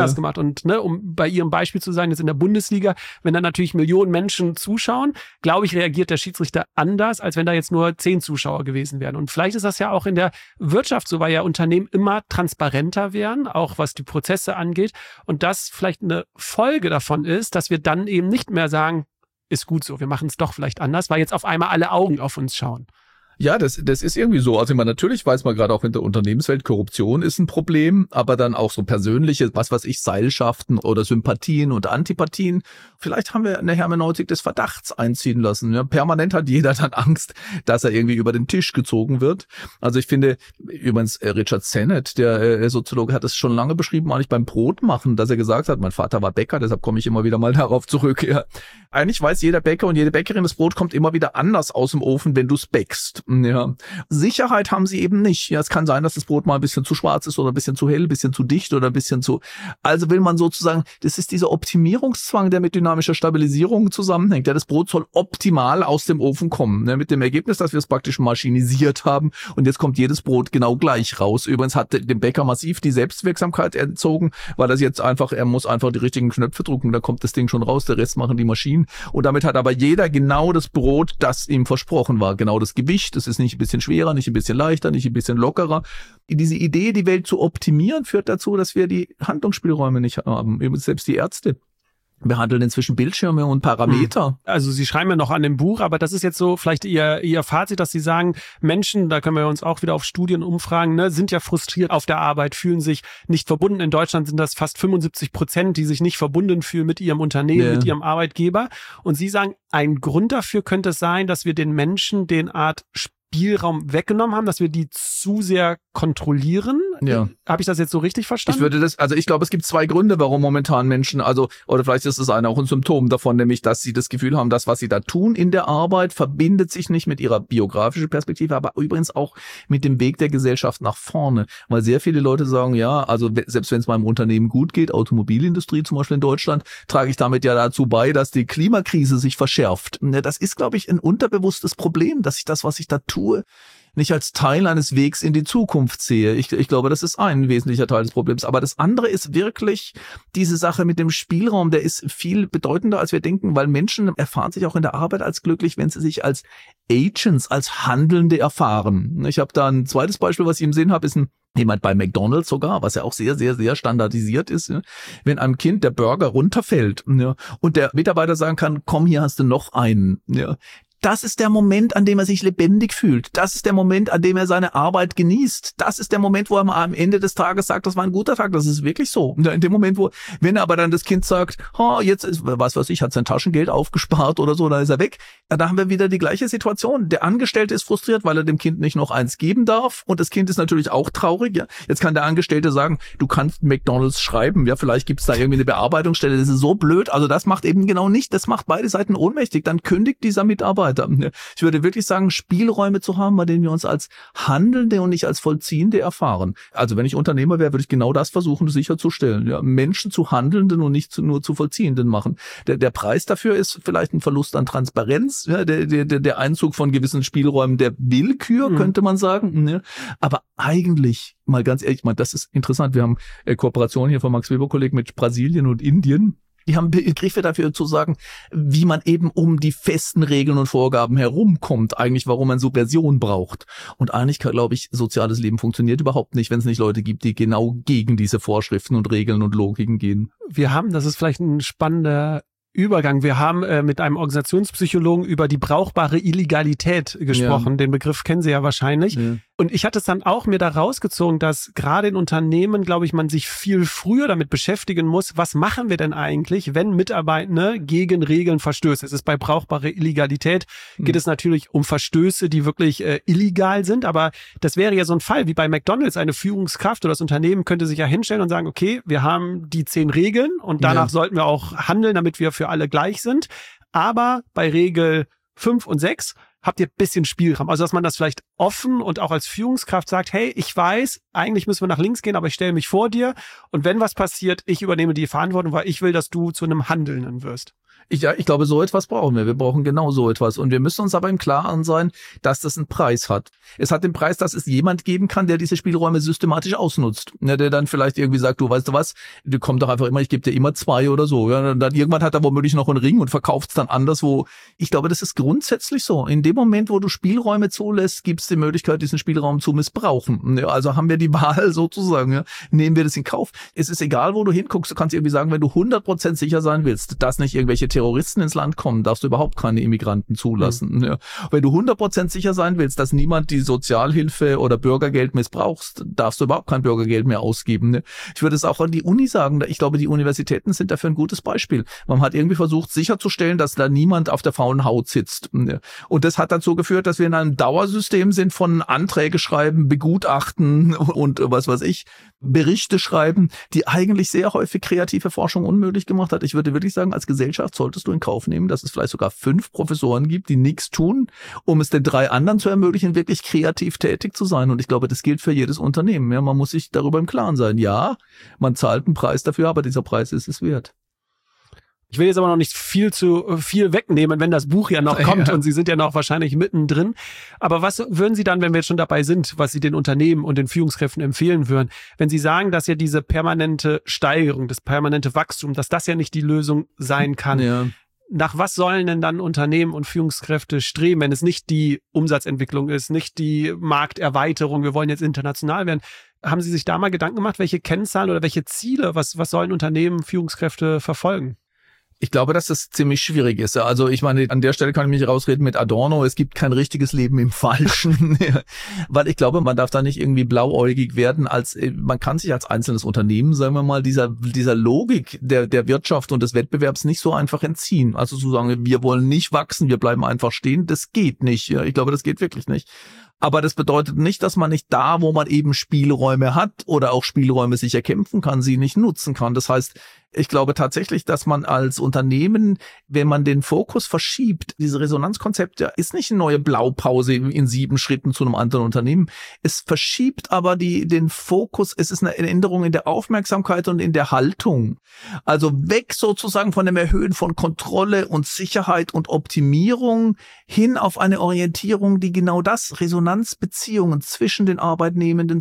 Und um bei Ihrem Beispiel zu sein, jetzt in der Bundesliga, wenn da natürlich Millionen Menschen zuschauen, glaube ich, reagiert der Schiedsrichter anders, als wenn da jetzt nur 10 Zuschauer gewesen wären. Und vielleicht ist das ja auch in der Wirtschaft so, weil ja Unternehmen immer transparenter werden, auch was die Prozesse angeht. Und das vielleicht eine Folge davon ist, dass wir dann eben nicht mehr sagen, ist gut so, wir machen es doch vielleicht anders, weil jetzt auf einmal alle Augen auf uns schauen. Ja, das ist irgendwie so. Also ich meine, natürlich weiß man gerade auch in der Unternehmenswelt, Korruption ist ein Problem, aber dann auch so persönliche, Seilschaften oder Sympathien und Antipathien. Vielleicht haben wir eine Hermeneutik des Verdachts einziehen lassen. Ja, permanent hat jeder dann Angst, dass er irgendwie über den Tisch gezogen wird. Also ich finde, übrigens Richard Sennett, der Soziologe, hat es schon lange beschrieben, eigentlich beim Brotmachen, dass er gesagt hat, mein Vater war Bäcker, deshalb komme ich immer wieder mal darauf zurück. Ja. Eigentlich weiß jeder Bäcker und jede Bäckerin, das Brot kommt immer wieder anders aus dem Ofen, wenn du es bäckst. Ja. Sicherheit haben sie eben nicht. Ja, es kann sein, dass das Brot mal ein bisschen zu schwarz ist oder ein bisschen zu hell, ein bisschen zu dicht oder ein bisschen zu... Also will man sozusagen, das ist dieser Optimierungszwang, der mit dynamischer Stabilisierung zusammenhängt. Ja, das Brot soll optimal aus dem Ofen kommen. Ja, mit dem Ergebnis, dass wir es praktisch maschinisiert haben und jetzt kommt jedes Brot genau gleich raus. Übrigens hat dem Bäcker massiv die Selbstwirksamkeit entzogen, weil er muss einfach die richtigen Knöpfe drücken, da kommt das Ding schon raus, der Rest machen die Maschinen. Und damit hat aber jeder genau das Brot, das ihm versprochen war, genau das Gewicht. Das ist nicht ein bisschen schwerer, nicht ein bisschen leichter, nicht ein bisschen lockerer. Diese Idee, die Welt zu optimieren, führt dazu, dass wir die Handlungsspielräume nicht haben. Übrigens selbst die Ärzte behandeln inzwischen Bildschirme und Parameter. Also Sie schreiben ja noch an dem Buch, aber das ist jetzt so vielleicht Ihr Fazit, dass Sie sagen, Menschen, da können wir uns auch wieder auf Studien umfragen, ne, sind ja frustriert auf der Arbeit, fühlen sich nicht verbunden. In Deutschland sind das fast 75%, die sich nicht verbunden fühlen mit ihrem Unternehmen, mit ihrem Arbeitgeber. Und Sie sagen, ein Grund dafür könnte es sein, dass wir den Menschen den Art Spielraum weggenommen haben, dass wir die zu sehr kontrollieren. Ja. Habe ich das jetzt so richtig verstanden? Ich glaube, es gibt zwei Gründe, warum momentan Menschen, oder vielleicht ist es auch ein Symptom davon, nämlich, dass sie das Gefühl haben, das, was sie da tun in der Arbeit, verbindet sich nicht mit ihrer biografischen Perspektive, aber übrigens auch mit dem Weg der Gesellschaft nach vorne. Weil sehr viele Leute sagen, ja, also selbst wenn es meinem Unternehmen gut geht, Automobilindustrie zum Beispiel in Deutschland, trage ich damit ja dazu bei, dass die Klimakrise sich verschärft. Das ist, glaube ich, ein unterbewusstes Problem, dass ich das, was ich da tue, nicht als Teil eines Wegs in die Zukunft sehe. Ich glaube, das ist ein wesentlicher Teil des Problems. Aber das andere ist wirklich diese Sache mit dem Spielraum, der ist viel bedeutender, als wir denken, weil Menschen erfahren sich auch in der Arbeit als glücklich, wenn sie sich als Agents, als Handelnde erfahren. Ich habe da ein zweites Beispiel, was ich im Sinn habe, ist jemand bei McDonald's sogar, was ja auch sehr, sehr, sehr standardisiert ist. Wenn einem Kind der Burger runterfällt und der Mitarbeiter sagen kann, komm, hier hast du noch einen. Das ist der Moment, an dem er sich lebendig fühlt. Das ist der Moment, an dem er seine Arbeit genießt. Das ist der Moment, wo er mal am Ende des Tages sagt, das war ein guter Tag. Das ist wirklich so. In dem Moment, wenn aber dann das Kind sagt, jetzt ist, was weiß ich, hat sein Taschengeld aufgespart oder so, dann ist er weg. Da haben wir wieder die gleiche Situation. Der Angestellte ist frustriert, weil er dem Kind nicht noch eins geben darf. Und das Kind ist natürlich auch traurig. Ja. Jetzt kann der Angestellte sagen, du kannst McDonald's schreiben. Ja, vielleicht gibt's da irgendwie eine Bearbeitungsstelle. Das ist so blöd. Also das macht eben genau nicht. Das macht beide Seiten ohnmächtig. Dann kündigt dieser Mitarbeiter. Ich würde wirklich sagen, Spielräume zu haben, bei denen wir uns als Handelnde und nicht als Vollziehende erfahren. Also wenn ich Unternehmer wäre, würde ich genau das versuchen sicherzustellen. Ja, Menschen zu Handelnden und nicht nur zu Vollziehenden machen. Der Preis dafür ist vielleicht ein Verlust an Transparenz, ja, der Einzug von gewissen Spielräumen der Willkür, könnte man sagen. Ja. Aber eigentlich, mal ganz ehrlich, das ist interessant. Wir haben Kooperationen hier von Max Weber Kolleg mit Brasilien und Indien. Die haben Begriffe dafür zu sagen, wie man eben um die festen Regeln und Vorgaben herumkommt, eigentlich warum man Subversion braucht. Und eigentlich, glaube ich, soziales Leben funktioniert überhaupt nicht, wenn es nicht Leute gibt, die genau gegen diese Vorschriften und Regeln und Logiken gehen. Wir haben, das ist vielleicht ein spannender Übergang. Wir haben mit einem Organisationspsychologen über die brauchbare Illegalität gesprochen. Ja. Den Begriff kennen Sie ja wahrscheinlich. Ja. Und ich hatte es dann auch mir da rausgezogen, dass gerade in Unternehmen, glaube ich, man sich viel früher damit beschäftigen muss, was machen wir denn eigentlich, wenn Mitarbeitende gegen Regeln verstößen. Es ist bei brauchbare Illegalität, geht es natürlich um Verstöße, die wirklich illegal sind, aber das wäre ja so ein Fall wie bei McDonald's. Eine Führungskraft oder das Unternehmen könnte sich ja hinstellen und sagen, okay, wir haben die 10 Regeln und danach sollten wir auch handeln, damit wir für alle gleich sind. Aber bei Regel 5 und 6 habt ihr ein bisschen Spielraum. Also, dass man das vielleicht offen und auch als Führungskraft sagt, hey, ich weiß, eigentlich müssen wir nach links gehen, aber ich stelle mich vor dir und wenn was passiert, ich übernehme die Verantwortung, weil ich will, dass du zu einem Handelnden wirst. Ich glaube, so etwas brauchen wir. Wir brauchen genau so etwas. Und wir müssen uns aber im Klaren sein, dass das einen Preis hat. Es hat den Preis, dass es jemand geben kann, der diese Spielräume systematisch ausnutzt. Ja, der dann vielleicht irgendwie sagt, du weißt du was, du kommst doch einfach immer, ich gebe dir immer 2 oder so. Ja, und dann irgendwann hat er womöglich noch einen Ring und verkauft es dann anderswo. Ich glaube, das ist grundsätzlich so. In dem Moment, wo du Spielräume zulässt, gibt es die Möglichkeit, diesen Spielraum zu missbrauchen. Ja, also haben wir die Wahl sozusagen. Ja, nehmen wir das in Kauf. Es ist egal, wo du hinguckst. Du kannst irgendwie sagen, wenn du 100% sicher sein willst, dass nicht irgendwelche Terroristen ins Land kommen, darfst du überhaupt keine Immigranten zulassen. Ja. Wenn du 100% sicher sein willst, dass niemand die Sozialhilfe oder Bürgergeld missbrauchst, darfst du überhaupt kein Bürgergeld mehr ausgeben. Ne. Ich würde es auch an die Uni sagen. Ich glaube, die Universitäten sind dafür ein gutes Beispiel. Man hat irgendwie versucht, sicherzustellen, dass da niemand auf der faulen Haut sitzt. Ne. Und das hat dazu geführt, dass wir in einem Dauersystem sind von Anträge schreiben, begutachten und was weiß ich, Berichte schreiben, die eigentlich sehr häufig kreative Forschung unmöglich gemacht hat. Ich würde wirklich sagen, als Gesellschaft solltest du in Kauf nehmen, dass es vielleicht sogar 5 Professoren gibt, die nichts tun, um es den 3 anderen zu ermöglichen, wirklich kreativ tätig zu sein. Und ich glaube, das gilt für jedes Unternehmen. Ja, man muss sich darüber im Klaren sein. Ja, man zahlt einen Preis dafür, aber dieser Preis ist es wert. Ich will jetzt aber noch nicht viel wegnehmen, wenn das Buch ja noch kommt und Sie sind ja noch wahrscheinlich mittendrin. Aber was würden Sie dann, wenn wir jetzt schon dabei sind, was Sie den Unternehmen und den Führungskräften empfehlen würden, wenn Sie sagen, dass ja diese permanente Steigerung, das permanente Wachstum, dass das ja nicht die Lösung sein kann? Ja. Nach was sollen denn dann Unternehmen und Führungskräfte streben, wenn es nicht die Umsatzentwicklung ist, nicht die Markterweiterung, wir wollen jetzt international werden? Haben Sie sich da mal Gedanken gemacht, welche Kennzahlen oder welche Ziele, was sollen Unternehmen, Führungskräfte verfolgen? Ich glaube, dass das ziemlich schwierig ist. Also ich meine, an der Stelle kann ich mich rausreden mit Adorno, es gibt kein richtiges Leben im Falschen. Weil ich glaube, man darf da nicht irgendwie blauäugig werden. Man kann sich als einzelnes Unternehmen, sagen wir mal, dieser Logik der Wirtschaft und des Wettbewerbs nicht so einfach entziehen. Also zu sagen, wir wollen nicht wachsen, wir bleiben einfach stehen, das geht nicht. Ich glaube, das geht wirklich nicht. Aber das bedeutet nicht, dass man nicht da, wo man eben Spielräume hat oder auch Spielräume sich erkämpfen kann, sie nicht nutzen kann. Das heißt, ich glaube tatsächlich, dass man als Unternehmen, wenn man den Fokus verschiebt, diese Resonanzkonzepte ist nicht eine neue Blaupause in 7 Schritten zu einem anderen Unternehmen. Es verschiebt aber den Fokus, es ist eine Änderung in der Aufmerksamkeit und in der Haltung. Also weg sozusagen von dem Erhöhen von Kontrolle und Sicherheit und Optimierung hin auf eine Orientierung, die genau das, Resonanzbeziehungen zwischen den Arbeitnehmenden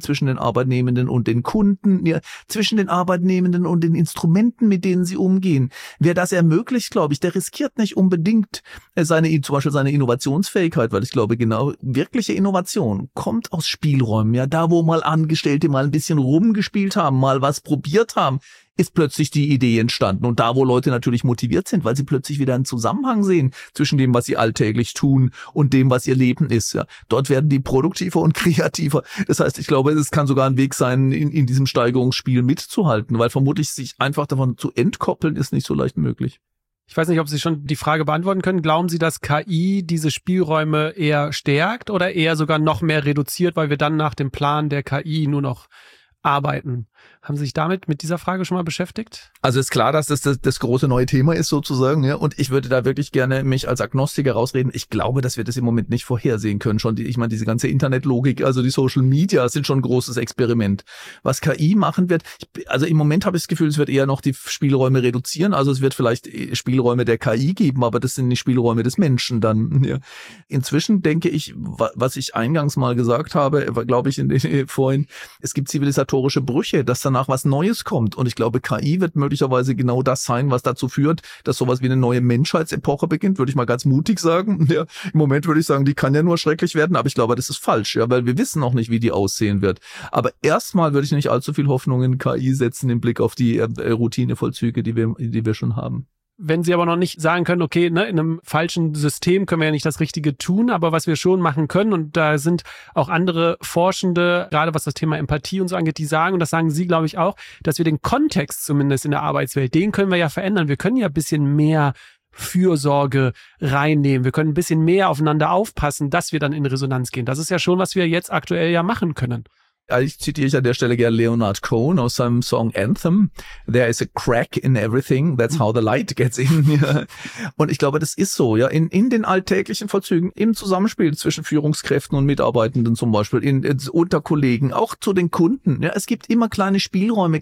und den Kunden, ja, zwischen den Arbeitnehmenden und den Instrumenten, mit denen sie umgehen. Wer das ermöglicht, glaube ich, der riskiert nicht unbedingt zum Beispiel seine Innovationsfähigkeit, weil ich glaube, genau wirkliche Innovation kommt aus Spielräumen. Ja, da, wo mal Angestellte mal ein bisschen rumgespielt haben, mal was probiert haben, ist plötzlich die Idee entstanden. Und da, wo Leute natürlich motiviert sind, weil sie plötzlich wieder einen Zusammenhang sehen zwischen dem, was sie alltäglich tun und dem, was ihr Leben ist. Ja, dort werden die produktiver und kreativer. Das heißt, ich glaube, es kann sogar ein Weg sein, in diesem Steigerungsspiel mitzuhalten, weil vermutlich sich einfach davon zu entkoppeln, ist nicht so leicht möglich. Ich weiß nicht, ob Sie schon die Frage beantworten können. Glauben Sie, dass KI diese Spielräume eher stärkt oder eher sogar noch mehr reduziert, weil wir dann nach dem Plan der KI nur noch arbeiten? Haben Sie sich mit dieser Frage schon mal beschäftigt? Also ist klar, dass das große neue Thema ist sozusagen, ja. Und ich würde da wirklich gerne mich als Agnostiker rausreden. Ich glaube, dass wir das im Moment nicht vorhersehen können. Ich meine, diese ganze Internetlogik, also die Social Media sind schon ein großes Experiment. Was KI machen wird, also im Moment habe ich das Gefühl, es wird eher noch die Spielräume reduzieren. Also es wird vielleicht Spielräume der KI geben, aber das sind nicht Spielräume des Menschen dann. Ja. Inzwischen denke ich, was ich eingangs mal gesagt habe, glaube ich vorhin, es gibt zivilisatorische Brüche, dass danach was Neues kommt. Und ich glaube, KI wird möglicherweise genau das sein, was dazu führt, dass sowas wie eine neue Menschheitsepoche beginnt, würde ich mal ganz mutig sagen. Ja, im Moment würde ich sagen, die kann ja nur schrecklich werden, aber ich glaube, das ist falsch, ja, weil wir wissen noch nicht, wie die aussehen wird. Aber erstmal würde ich nicht allzu viel Hoffnung in KI setzen im Blick auf die Routinevollzüge, die wir schon haben. Wenn Sie aber noch nicht sagen können, okay, in einem falschen System können wir ja nicht das Richtige tun, aber was wir schon machen können, und da sind auch andere Forschende, gerade was das Thema Empathie und so angeht, die sagen, und das sagen Sie, glaube ich, auch, dass wir den Kontext zumindest in der Arbeitswelt, den können wir ja verändern. Wir können ja ein bisschen mehr Fürsorge reinnehmen. Wir können ein bisschen mehr aufeinander aufpassen, dass wir dann in Resonanz gehen. Das ist ja schon, was wir jetzt aktuell ja machen können. Ich zitiere an der Stelle gerne Leonard Cohen aus seinem Song Anthem. There is a crack in everything. That's how the light gets in. Ja. Und ich glaube, das ist so, ja. In den alltäglichen Vollzügen, im Zusammenspiel zwischen Führungskräften und Mitarbeitenden zum Beispiel, unter Kollegen, auch zu den Kunden. Ja, es gibt immer kleine Spielräume,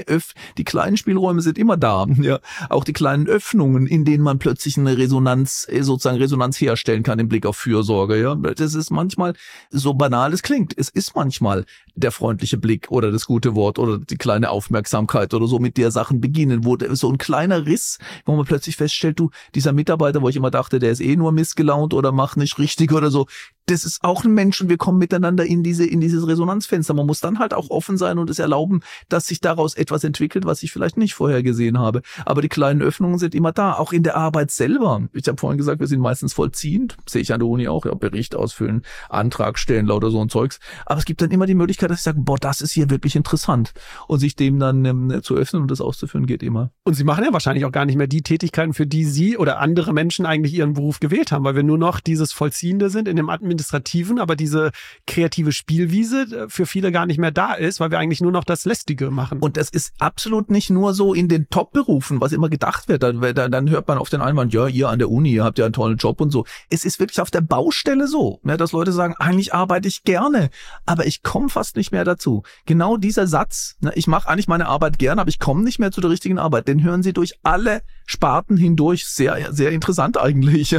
die kleinen Spielräume sind immer da. Ja, auch die kleinen Öffnungen, in denen man plötzlich eine Resonanz herstellen kann im Blick auf Fürsorge. Ja, das ist manchmal so banal es klingt. Es ist manchmal der freundliche Blick oder das gute Wort oder die kleine Aufmerksamkeit oder so, mit der Sachen beginnen, wo so ein kleiner Riss, wo man plötzlich feststellt, dieser Mitarbeiter, wo ich immer dachte, der ist nur missgelaunt oder macht nicht richtig oder so, das ist auch ein Mensch und wir kommen miteinander in dieses Resonanzfenster. Man muss dann halt auch offen sein und es erlauben, dass sich daraus etwas entwickelt, was ich vielleicht nicht vorher gesehen habe. Aber die kleinen Öffnungen sind immer da, auch in der Arbeit selber. Ich habe vorhin gesagt, wir sind meistens vollziehend, sehe ich an der Uni auch, ja, Bericht ausfüllen, Antrag stellen, lauter so ein Zeugs. Aber es gibt dann immer die Möglichkeit, dass ich sage, das ist hier wirklich interessant. Und sich dem dann zu öffnen und das auszuführen, geht immer. Und Sie machen ja wahrscheinlich auch gar nicht mehr die Tätigkeiten, für die Sie oder andere Menschen eigentlich ihren Beruf gewählt haben, weil wir nur noch dieses Vollziehende sind in dem Administrativen, aber diese kreative Spielwiese für viele gar nicht mehr da ist, weil wir eigentlich nur noch das Lästige machen. Und das ist absolut nicht nur so in den Top-Berufen, was immer gedacht wird. Dann hört man auf den Einwand, ja, ihr an der Uni, ihr habt ja einen tollen Job und so. Es ist wirklich auf der Baustelle so, dass Leute sagen, eigentlich arbeite ich gerne, aber ich komme fast nicht mehr dazu. Genau dieser Satz, ich mache eigentlich meine Arbeit gerne, aber ich komme nicht mehr zu der richtigen Arbeit, den hören Sie durch alle Sparten hindurch. Sehr, sehr interessant eigentlich,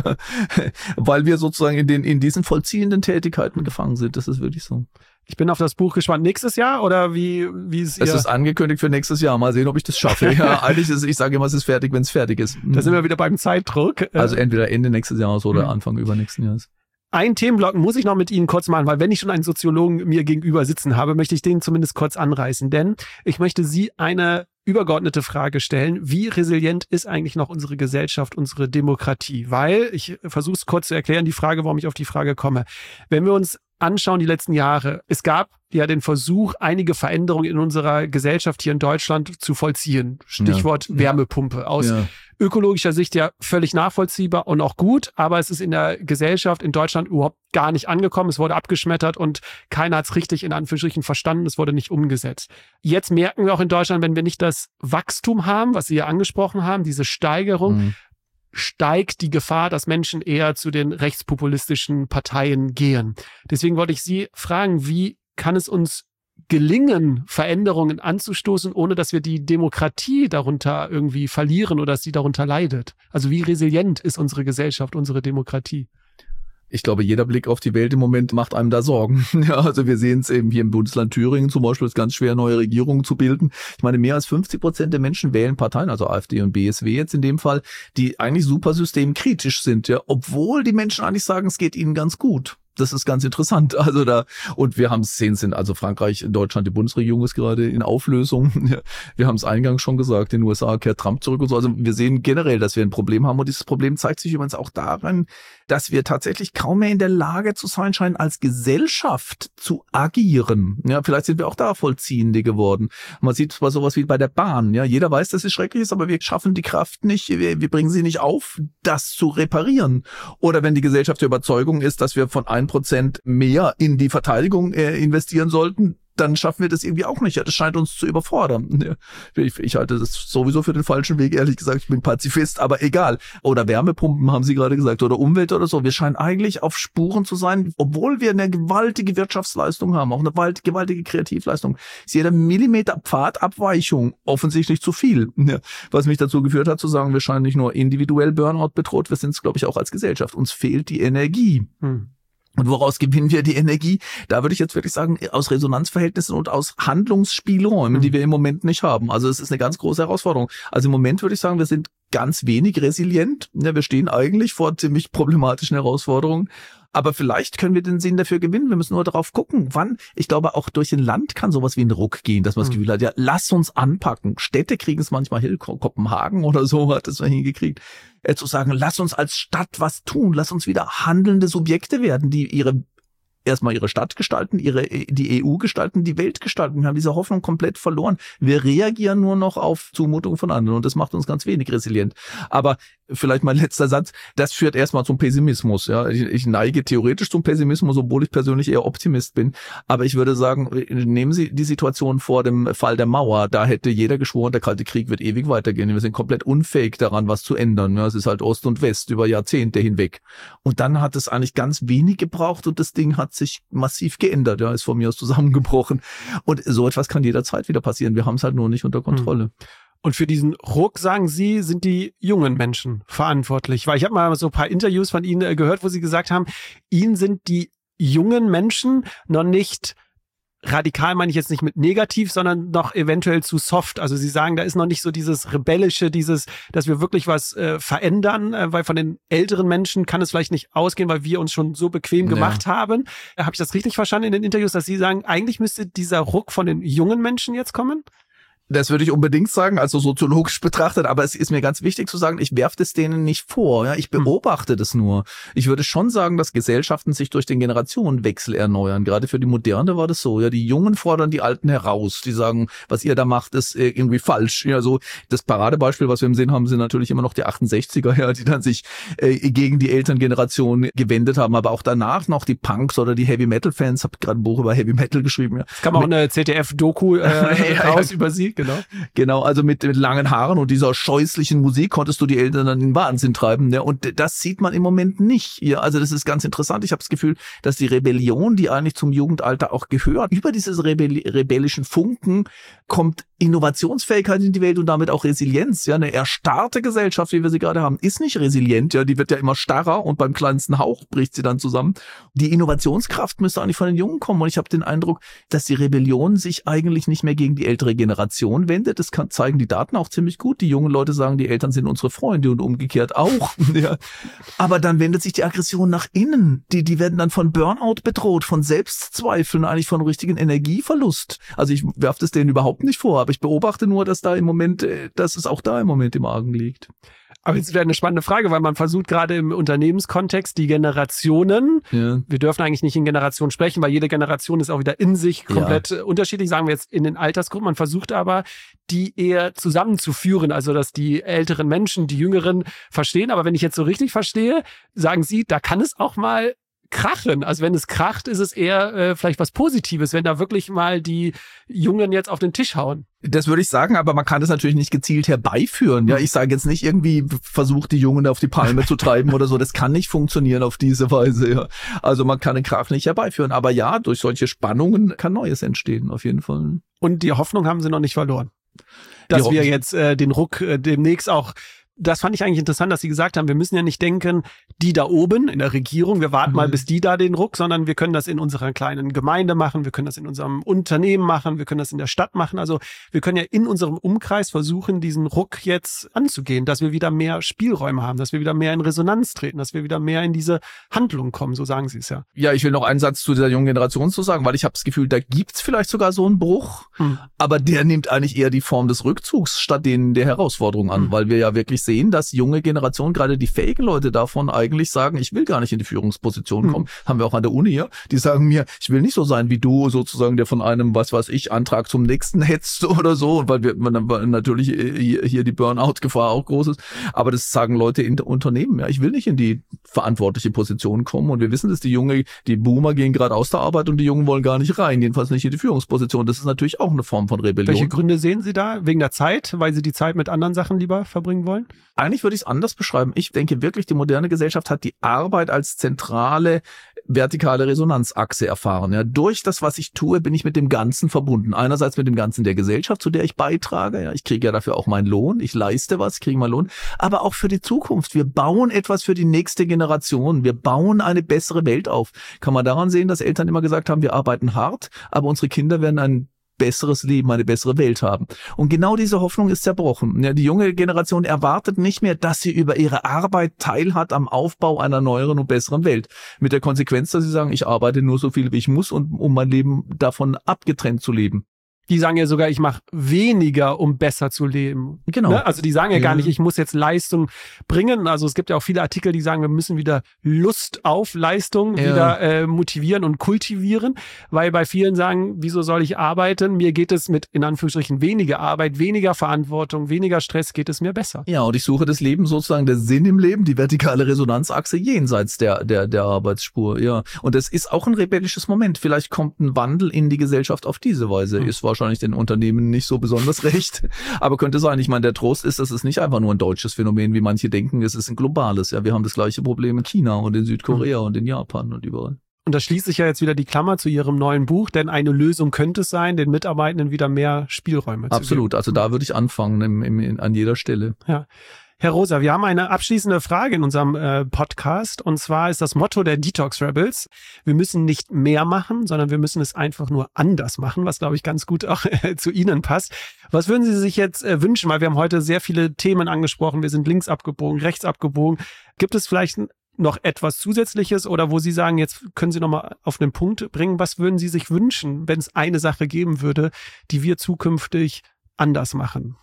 weil wir sozusagen in diesen vollziehenden Tätigkeiten gefangen sind. Das ist wirklich so. Ich bin auf das Buch gespannt. Nächstes Jahr oder wie ist Es ist angekündigt für nächstes Jahr. Mal sehen, ob ich das schaffe. Ja, eigentlich ich sage immer, es ist fertig, wenn es fertig ist. Da sind wir wieder beim Zeitdruck. Also entweder Ende nächstes Jahres oder Anfang übernächsten Jahres. Ein Themenblock muss ich noch mit Ihnen kurz machen, weil wenn ich schon einen Soziologen mir gegenüber sitzen habe, möchte ich den zumindest kurz anreißen. Denn ich möchte Sie eine übergeordnete Frage stellen. Wie resilient ist eigentlich noch unsere Gesellschaft, unsere Demokratie? Weil, ich versuche es kurz zu erklären, die Frage, warum ich auf die Frage komme. Wenn wir uns anschauen, die letzten Jahre, es gab ja den Versuch, einige Veränderungen in unserer Gesellschaft hier in Deutschland zu vollziehen. Stichwort Wärmepumpe. Aus ökologischer Sicht ja völlig nachvollziehbar und auch gut, aber es ist in der Gesellschaft in Deutschland überhaupt gar nicht angekommen. Es wurde abgeschmettert und keiner hat es richtig in Anführungsstrichen verstanden. Es wurde nicht umgesetzt. Jetzt merken wir auch in Deutschland, wenn wir nicht das Wachstum haben, was Sie ja angesprochen haben, diese Steigerung, steigt die Gefahr, dass Menschen eher zu den rechtspopulistischen Parteien gehen. Deswegen wollte ich Sie fragen, wie kann es uns gelingen, Veränderungen anzustoßen, ohne dass wir die Demokratie darunter irgendwie verlieren oder dass sie darunter leidet? Also wie resilient ist unsere Gesellschaft, unsere Demokratie? Ich glaube, jeder Blick auf die Welt im Moment macht einem da Sorgen. Ja, also wir sehen es eben hier im Bundesland Thüringen zum Beispiel, ist ganz schwer, neue Regierungen zu bilden. Ich meine, mehr als 50% der Menschen wählen Parteien, also AfD und BSW jetzt in dem Fall, die eigentlich super systemkritisch sind, ja, obwohl die Menschen eigentlich sagen, es geht ihnen ganz gut. Das ist ganz interessant. Also und wir haben es sehen, also Frankreich, Deutschland, die Bundesregierung ist gerade in Auflösung. Wir haben es eingangs schon gesagt, in den USA kehrt Trump zurück und so. Also wir sehen generell, dass wir ein Problem haben und dieses Problem zeigt sich übrigens auch darin, dass wir tatsächlich kaum mehr in der Lage zu sein scheinen, als Gesellschaft zu agieren. Ja, vielleicht sind wir auch da Vollziehende geworden. Man sieht zwar sowas wie bei der Bahn. Ja, jeder weiß, dass es schrecklich ist, aber wir schaffen die Kraft nicht, wir bringen sie nicht auf, das zu reparieren. Oder wenn die Gesellschaft der Überzeugung ist, dass wir von 1% mehr in die Verteidigung investieren sollten, dann schaffen wir das irgendwie auch nicht. Ja, das scheint uns zu überfordern. Ich halte das sowieso für den falschen Weg, ehrlich gesagt. Ich bin Pazifist, aber egal. Oder Wärmepumpen, haben Sie gerade gesagt, oder Umwelt oder so. Wir scheinen eigentlich auf Spuren zu sein, obwohl wir eine gewaltige Wirtschaftsleistung haben, auch eine gewaltige Kreativleistung. Ist jeder Millimeter Pfadabweichung offensichtlich zu viel. Ja, was mich dazu geführt hat, zu sagen, wir scheinen nicht nur individuell Burnout bedroht, wir sind es, glaube ich, auch als Gesellschaft. Uns fehlt die Energie. Und woraus gewinnen wir die Energie? Da würde ich jetzt wirklich sagen, aus Resonanzverhältnissen und aus Handlungsspielräumen, die wir im Moment nicht haben. Also es ist eine ganz große Herausforderung. Also im Moment würde ich sagen, wir sind ganz wenig resilient. Ja, wir stehen eigentlich vor ziemlich problematischen Herausforderungen. Aber vielleicht können wir den Sinn dafür gewinnen. Wir müssen nur darauf gucken, wann. Ich glaube, auch durch ein Land kann sowas wie ein Ruck gehen, dass man das Gefühl hat, ja, lass uns anpacken. Städte kriegen es manchmal hin, Kopenhagen oder so hat es mal hingekriegt, zu sagen, lass uns als Stadt was tun, lass uns wieder handelnde Subjekte werden, die erstmal ihre Stadt gestalten, die EU gestalten, die Welt gestalten. Wir haben diese Hoffnung komplett verloren. Wir reagieren nur noch auf Zumutungen von anderen und das macht uns ganz wenig resilient. Aber vielleicht mein letzter Satz, das führt erstmal zum Pessimismus. Ja, ich neige theoretisch zum Pessimismus, obwohl ich persönlich eher Optimist bin. Aber ich würde sagen, nehmen Sie die Situation vor dem Fall der Mauer. Da hätte jeder geschworen, der Kalte Krieg wird ewig weitergehen. Wir sind komplett unfähig daran, was zu ändern. Ja, es ist halt Ost und West über Jahrzehnte hinweg. Und dann hat es eigentlich ganz wenig gebraucht und das Ding hat sich massiv geändert. Ja, ist von mir aus zusammengebrochen. Und so etwas kann jederzeit wieder passieren. Wir haben es halt nur nicht unter Kontrolle. Und für diesen Ruck, sagen Sie, sind die jungen Menschen verantwortlich. Weil ich habe mal so ein paar Interviews von Ihnen gehört, wo Sie gesagt haben, Ihnen sind die jungen Menschen noch nicht radikal, meine ich jetzt nicht mit negativ, sondern noch eventuell zu soft. Also Sie sagen, da ist noch nicht so dieses Rebellische, dass wir wirklich was verändern, weil von den älteren Menschen kann es vielleicht nicht ausgehen, weil wir uns schon so bequem gemacht haben. Habe ich das richtig verstanden in den Interviews, dass Sie sagen, eigentlich müsste dieser Ruck von den jungen Menschen jetzt kommen? Das würde ich unbedingt sagen, also soziologisch betrachtet, aber es ist mir ganz wichtig zu sagen, ich werfe das denen nicht vor, ja, ich beobachte das nur. Ich würde schon sagen, dass Gesellschaften sich durch den Generationenwechsel erneuern. Gerade für die Moderne war das so, ja, die Jungen fordern die Alten heraus, die sagen, was ihr da macht, ist irgendwie falsch. Ja, so das Paradebeispiel, was wir im Sinn haben, sind natürlich immer noch die 68er, ja, die dann sich gegen die Elterngeneration gewendet haben, aber auch danach noch die Punks oder die Heavy-Metal-Fans, habe gerade ein Buch über Heavy-Metal geschrieben. Ja. Es kam auch eine ZDF-Doku raus über sie. Genau, also mit langen Haaren und dieser scheußlichen Musik konntest du die Eltern dann in den Wahnsinn treiben. Ne? Und das sieht man im Moment nicht. Ja, also das ist ganz interessant. Ich habe das Gefühl, dass die Rebellion, die eigentlich zum Jugendalter auch gehört, über dieses rebellischen Funken kommt Innovationsfähigkeit in die Welt und damit auch Resilienz. Ja, eine erstarrte Gesellschaft, wie wir sie gerade haben, ist nicht resilient. Ja, die wird ja immer starrer und beim kleinsten Hauch bricht sie dann zusammen. Die Innovationskraft müsste eigentlich von den Jungen kommen. Und ich habe den Eindruck, dass die Rebellion sich eigentlich nicht mehr gegen die ältere Generation wendet. Das zeigen die Daten auch ziemlich gut. Die jungen Leute sagen, die Eltern sind unsere Freunde und umgekehrt auch. Ja. Aber dann wendet sich die Aggression nach innen. Die werden dann von Burnout bedroht, von Selbstzweifeln, eigentlich von richtigen Energieverlust. Also ich werfe das denen überhaupt nicht vor, aber ich beobachte nur, dass es auch da im Moment im Argen liegt. Aber jetzt wäre eine spannende Frage, weil man versucht gerade im Unternehmenskontext die Generationen, wir dürfen eigentlich nicht in Generationen sprechen, weil jede Generation ist auch wieder in sich komplett unterschiedlich, sagen wir jetzt in den Altersgruppen. Man versucht aber, die eher zusammenzuführen, also dass die älteren Menschen, die Jüngeren verstehen. Aber wenn ich jetzt so richtig verstehe, sagen Sie, da kann es auch mal krachen. Also wenn es kracht, ist es eher vielleicht was Positives, wenn da wirklich mal die Jungen jetzt auf den Tisch hauen. Das würde ich sagen, aber man kann das natürlich nicht gezielt herbeiführen. Ja, ich sage jetzt nicht irgendwie, versucht die Jungen auf die Palme zu treiben oder so. Das kann nicht funktionieren auf diese Weise. Ja. Also man kann den Krach nicht herbeiführen. Aber ja, durch solche Spannungen kann Neues entstehen, auf jeden Fall. Und die Hoffnung haben Sie noch nicht verloren, dass wir jetzt den Ruck demnächst auch. Das fand ich eigentlich interessant, dass Sie gesagt haben, wir müssen ja nicht denken, die da oben in der Regierung, wir warten mal, bis die da den Ruck, sondern wir können das in unserer kleinen Gemeinde machen, wir können das in unserem Unternehmen machen, wir können das in der Stadt machen. Also wir können ja in unserem Umkreis versuchen, diesen Ruck jetzt anzugehen, dass wir wieder mehr Spielräume haben, dass wir wieder mehr in Resonanz treten, dass wir wieder mehr in diese Handlung kommen, so sagen Sie es ja. Ja, ich will noch einen Satz zu dieser jungen Generation zu sagen, weil ich habe das Gefühl, da gibt's vielleicht sogar so einen Bruch, aber der nimmt eigentlich eher die Form des Rückzugs statt der Herausforderung an, weil wir ja wirklich sehen, dass junge Generationen, gerade die fähigen Leute davon eigentlich sagen, ich will gar nicht in die Führungsposition kommen. Haben wir auch an der Uni hier. Die sagen mir, ich will nicht so sein wie du, sozusagen, der von einem, was weiß ich, Antrag zum nächsten hetzt oder so, weil natürlich hier die Burnout-Gefahr auch groß ist. Aber das sagen Leute in Unternehmen. Ja, ich will nicht in die verantwortliche Position kommen. Und wir wissen, dass die Boomer gehen gerade aus der Arbeit und die Jungen wollen gar nicht rein, jedenfalls nicht in die Führungsposition. Das ist natürlich auch eine Form von Rebellion. Welche Gründe sehen Sie da? Wegen der Zeit? Weil Sie die Zeit mit anderen Sachen lieber verbringen wollen? Eigentlich würde ich es anders beschreiben. Ich denke wirklich, die moderne Gesellschaft hat die Arbeit als zentrale vertikale Resonanzachse erfahren. Ja, durch das, was ich tue, bin ich mit dem Ganzen verbunden. Einerseits mit dem Ganzen der Gesellschaft, zu der ich beitrage. Ja, ich kriege ja dafür auch meinen Lohn. Ich leiste was, kriege meinen Lohn. Aber auch für die Zukunft. Wir bauen etwas für die nächste Generation. Wir bauen eine bessere Welt auf. Kann man daran sehen, dass Eltern immer gesagt haben, wir arbeiten hart, aber unsere Kinder werden ein besseres Leben, eine bessere Welt haben. Und genau diese Hoffnung ist zerbrochen. Ja, die junge Generation erwartet nicht mehr, dass sie über ihre Arbeit teilhat am Aufbau einer neueren und besseren Welt. Mit der Konsequenz, dass sie sagen, ich arbeite nur so viel, wie ich muss, um mein Leben davon abgetrennt zu leben. Die sagen ja sogar, ich mache weniger, um besser zu leben. Genau. Ne? Also die sagen ja gar nicht, ich muss jetzt Leistung bringen. Also es gibt ja auch viele Artikel, die sagen, wir müssen wieder Lust auf Leistung wieder motivieren und kultivieren. Weil bei vielen sagen, wieso soll ich arbeiten? Mir geht es mit, in Anführungsstrichen, weniger Arbeit, weniger Verantwortung, weniger Stress, geht es mir besser. Ja, und ich suche das Leben sozusagen, der Sinn im Leben, die vertikale Resonanzachse jenseits der Arbeitsspur. Ja, und es ist auch ein rebellisches Moment. Vielleicht kommt ein Wandel in die Gesellschaft auf diese Weise. Ist wahrscheinlich den Unternehmen nicht so besonders recht, aber könnte sein. Ich meine, der Trost ist, das ist nicht einfach nur ein deutsches Phänomen, wie manche denken, es ist ein globales. Ja, wir haben das gleiche Problem in China und in Südkorea und in Japan und überall. Und da schließt sich ja jetzt wieder die Klammer zu Ihrem neuen Buch, denn eine Lösung könnte es sein, den Mitarbeitenden wieder mehr Spielräume zu geben. Absolut, also da würde ich anfangen, an jeder Stelle. Ja. Herr Rosa, wir haben eine abschließende Frage in unserem Podcast, und zwar ist das Motto der Detox Rebels: Wir müssen nicht mehr machen, sondern wir müssen es einfach nur anders machen, was, glaube ich, ganz gut auch zu Ihnen passt. Was würden Sie sich jetzt wünschen? Weil wir haben heute sehr viele Themen angesprochen, wir sind links abgebogen, rechts abgebogen. Gibt es vielleicht noch etwas Zusätzliches oder wo Sie sagen, jetzt können Sie nochmal auf den Punkt bringen, was würden Sie sich wünschen, wenn es eine Sache geben würde, die wir zukünftig anders machen?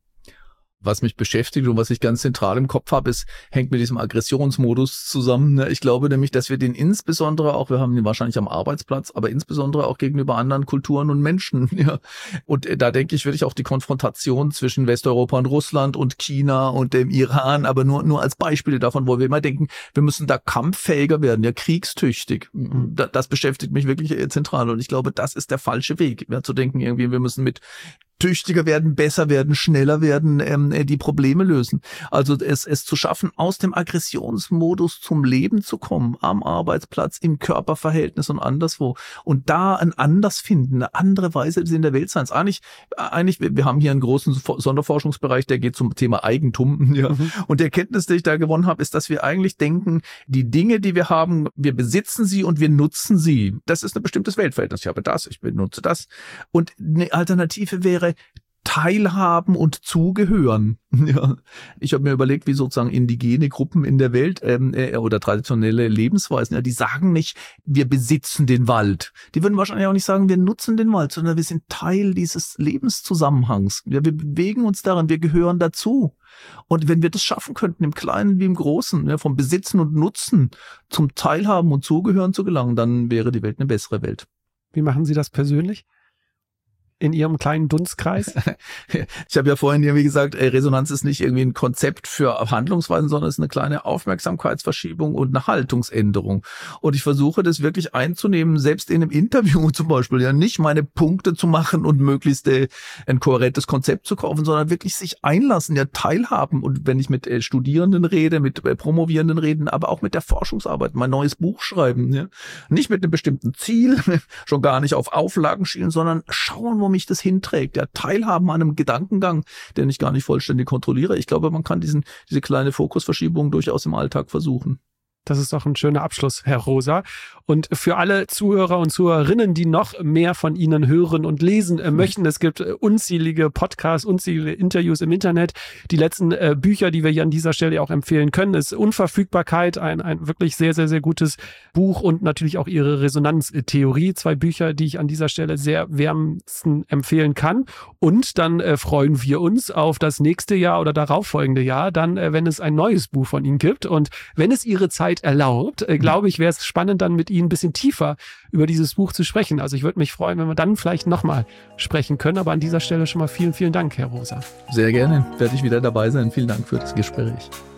Was mich beschäftigt und was ich ganz zentral im Kopf habe, hängt mit diesem Aggressionsmodus zusammen. Ich glaube nämlich, dass wir den insbesondere auch, wir haben ihn wahrscheinlich am Arbeitsplatz, aber insbesondere auch gegenüber anderen Kulturen und Menschen. Ja. Und da denke ich, würde ich auch die Konfrontation zwischen Westeuropa und Russland und China und dem Iran, aber nur als Beispiele davon, wo wir immer denken, wir müssen da kampffähiger werden, ja, kriegstüchtig. Das beschäftigt mich wirklich zentral und ich glaube, das ist der falsche Weg, ja, zu denken irgendwie, wir müssen mit tüchtiger werden, besser werden, schneller werden, die Probleme lösen. Also es zu schaffen, aus dem Aggressionsmodus zum Leben zu kommen, am Arbeitsplatz, im Körperverhältnis und anderswo. Und da ein anders finden, eine andere Weise in der Welt sein. Eigentlich, wir haben hier einen großen Sonderforschungsbereich, der geht zum Thema Eigentum. Ja. Und die Erkenntnis, die ich da gewonnen habe, ist, dass wir eigentlich denken, die Dinge, die wir haben, wir besitzen sie und wir nutzen sie. Das ist ein bestimmtes Weltverhältnis. Ich habe das, ich benutze das. Und eine Alternative wäre, teilhaben und zugehören. Ja. Ich habe mir überlegt, wie sozusagen indigene Gruppen in der Welt oder traditionelle Lebensweisen, ja, die sagen nicht, wir besitzen den Wald. Die würden wahrscheinlich auch nicht sagen, wir nutzen den Wald, sondern wir sind Teil dieses Lebenszusammenhangs. Wir bewegen uns daran, wir gehören dazu. Und wenn wir das schaffen könnten, im Kleinen wie im Großen, ja, vom Besitzen und Nutzen zum Teilhaben und Zugehören zu gelangen, dann wäre die Welt eine bessere Welt. Wie machen Sie das persönlich? In Ihrem kleinen Dunstkreis? Ich habe ja vorhin irgendwie gesagt, Resonanz ist nicht irgendwie ein Konzept für Handlungsweisen, sondern es ist eine kleine Aufmerksamkeitsverschiebung und eine Haltungsänderung. Und ich versuche das wirklich einzunehmen, selbst in einem Interview zum Beispiel, ja nicht meine Punkte zu machen und möglichst ein kohärentes Konzept zu kaufen, sondern wirklich sich einlassen, ja teilhaben. Und wenn ich mit Studierenden rede, mit Promovierenden rede, aber auch mit der Forschungsarbeit, mein neues Buch schreiben, ja, nicht mit einem bestimmten Ziel, schon gar nicht auf Auflagen schielen, sondern schauen, wo mich das hinträgt, ja, teilhaben an einem Gedankengang, den ich gar nicht vollständig kontrolliere. Ich glaube, man kann diese kleine Fokusverschiebung durchaus im Alltag versuchen. Das ist doch ein schöner Abschluss, Herr Rosa. Und für alle Zuhörer und Zuhörerinnen, die noch mehr von Ihnen hören und lesen möchten, es gibt unzählige Podcasts, unzählige Interviews im Internet. Die letzten Bücher, die wir hier an dieser Stelle auch empfehlen können, ist Unverfügbarkeit, ein wirklich sehr, sehr, sehr gutes Buch und natürlich auch Ihre Resonanztheorie. 2 Bücher, die ich an dieser Stelle sehr wärmstens empfehlen kann. Und dann freuen wir uns auf das nächste Jahr oder darauffolgende Jahr, dann, wenn es ein neues Buch von Ihnen gibt. Und wenn es Ihre Zeit erlaubt, glaube ich, wäre es spannend, dann mit Ihnen ein bisschen tiefer über dieses Buch zu sprechen. Also ich würde mich freuen, wenn wir dann vielleicht nochmal sprechen können. Aber an dieser Stelle schon mal vielen, vielen Dank, Herr Rosa. Sehr gerne. Werde ich wieder dabei sein. Vielen Dank für das Gespräch.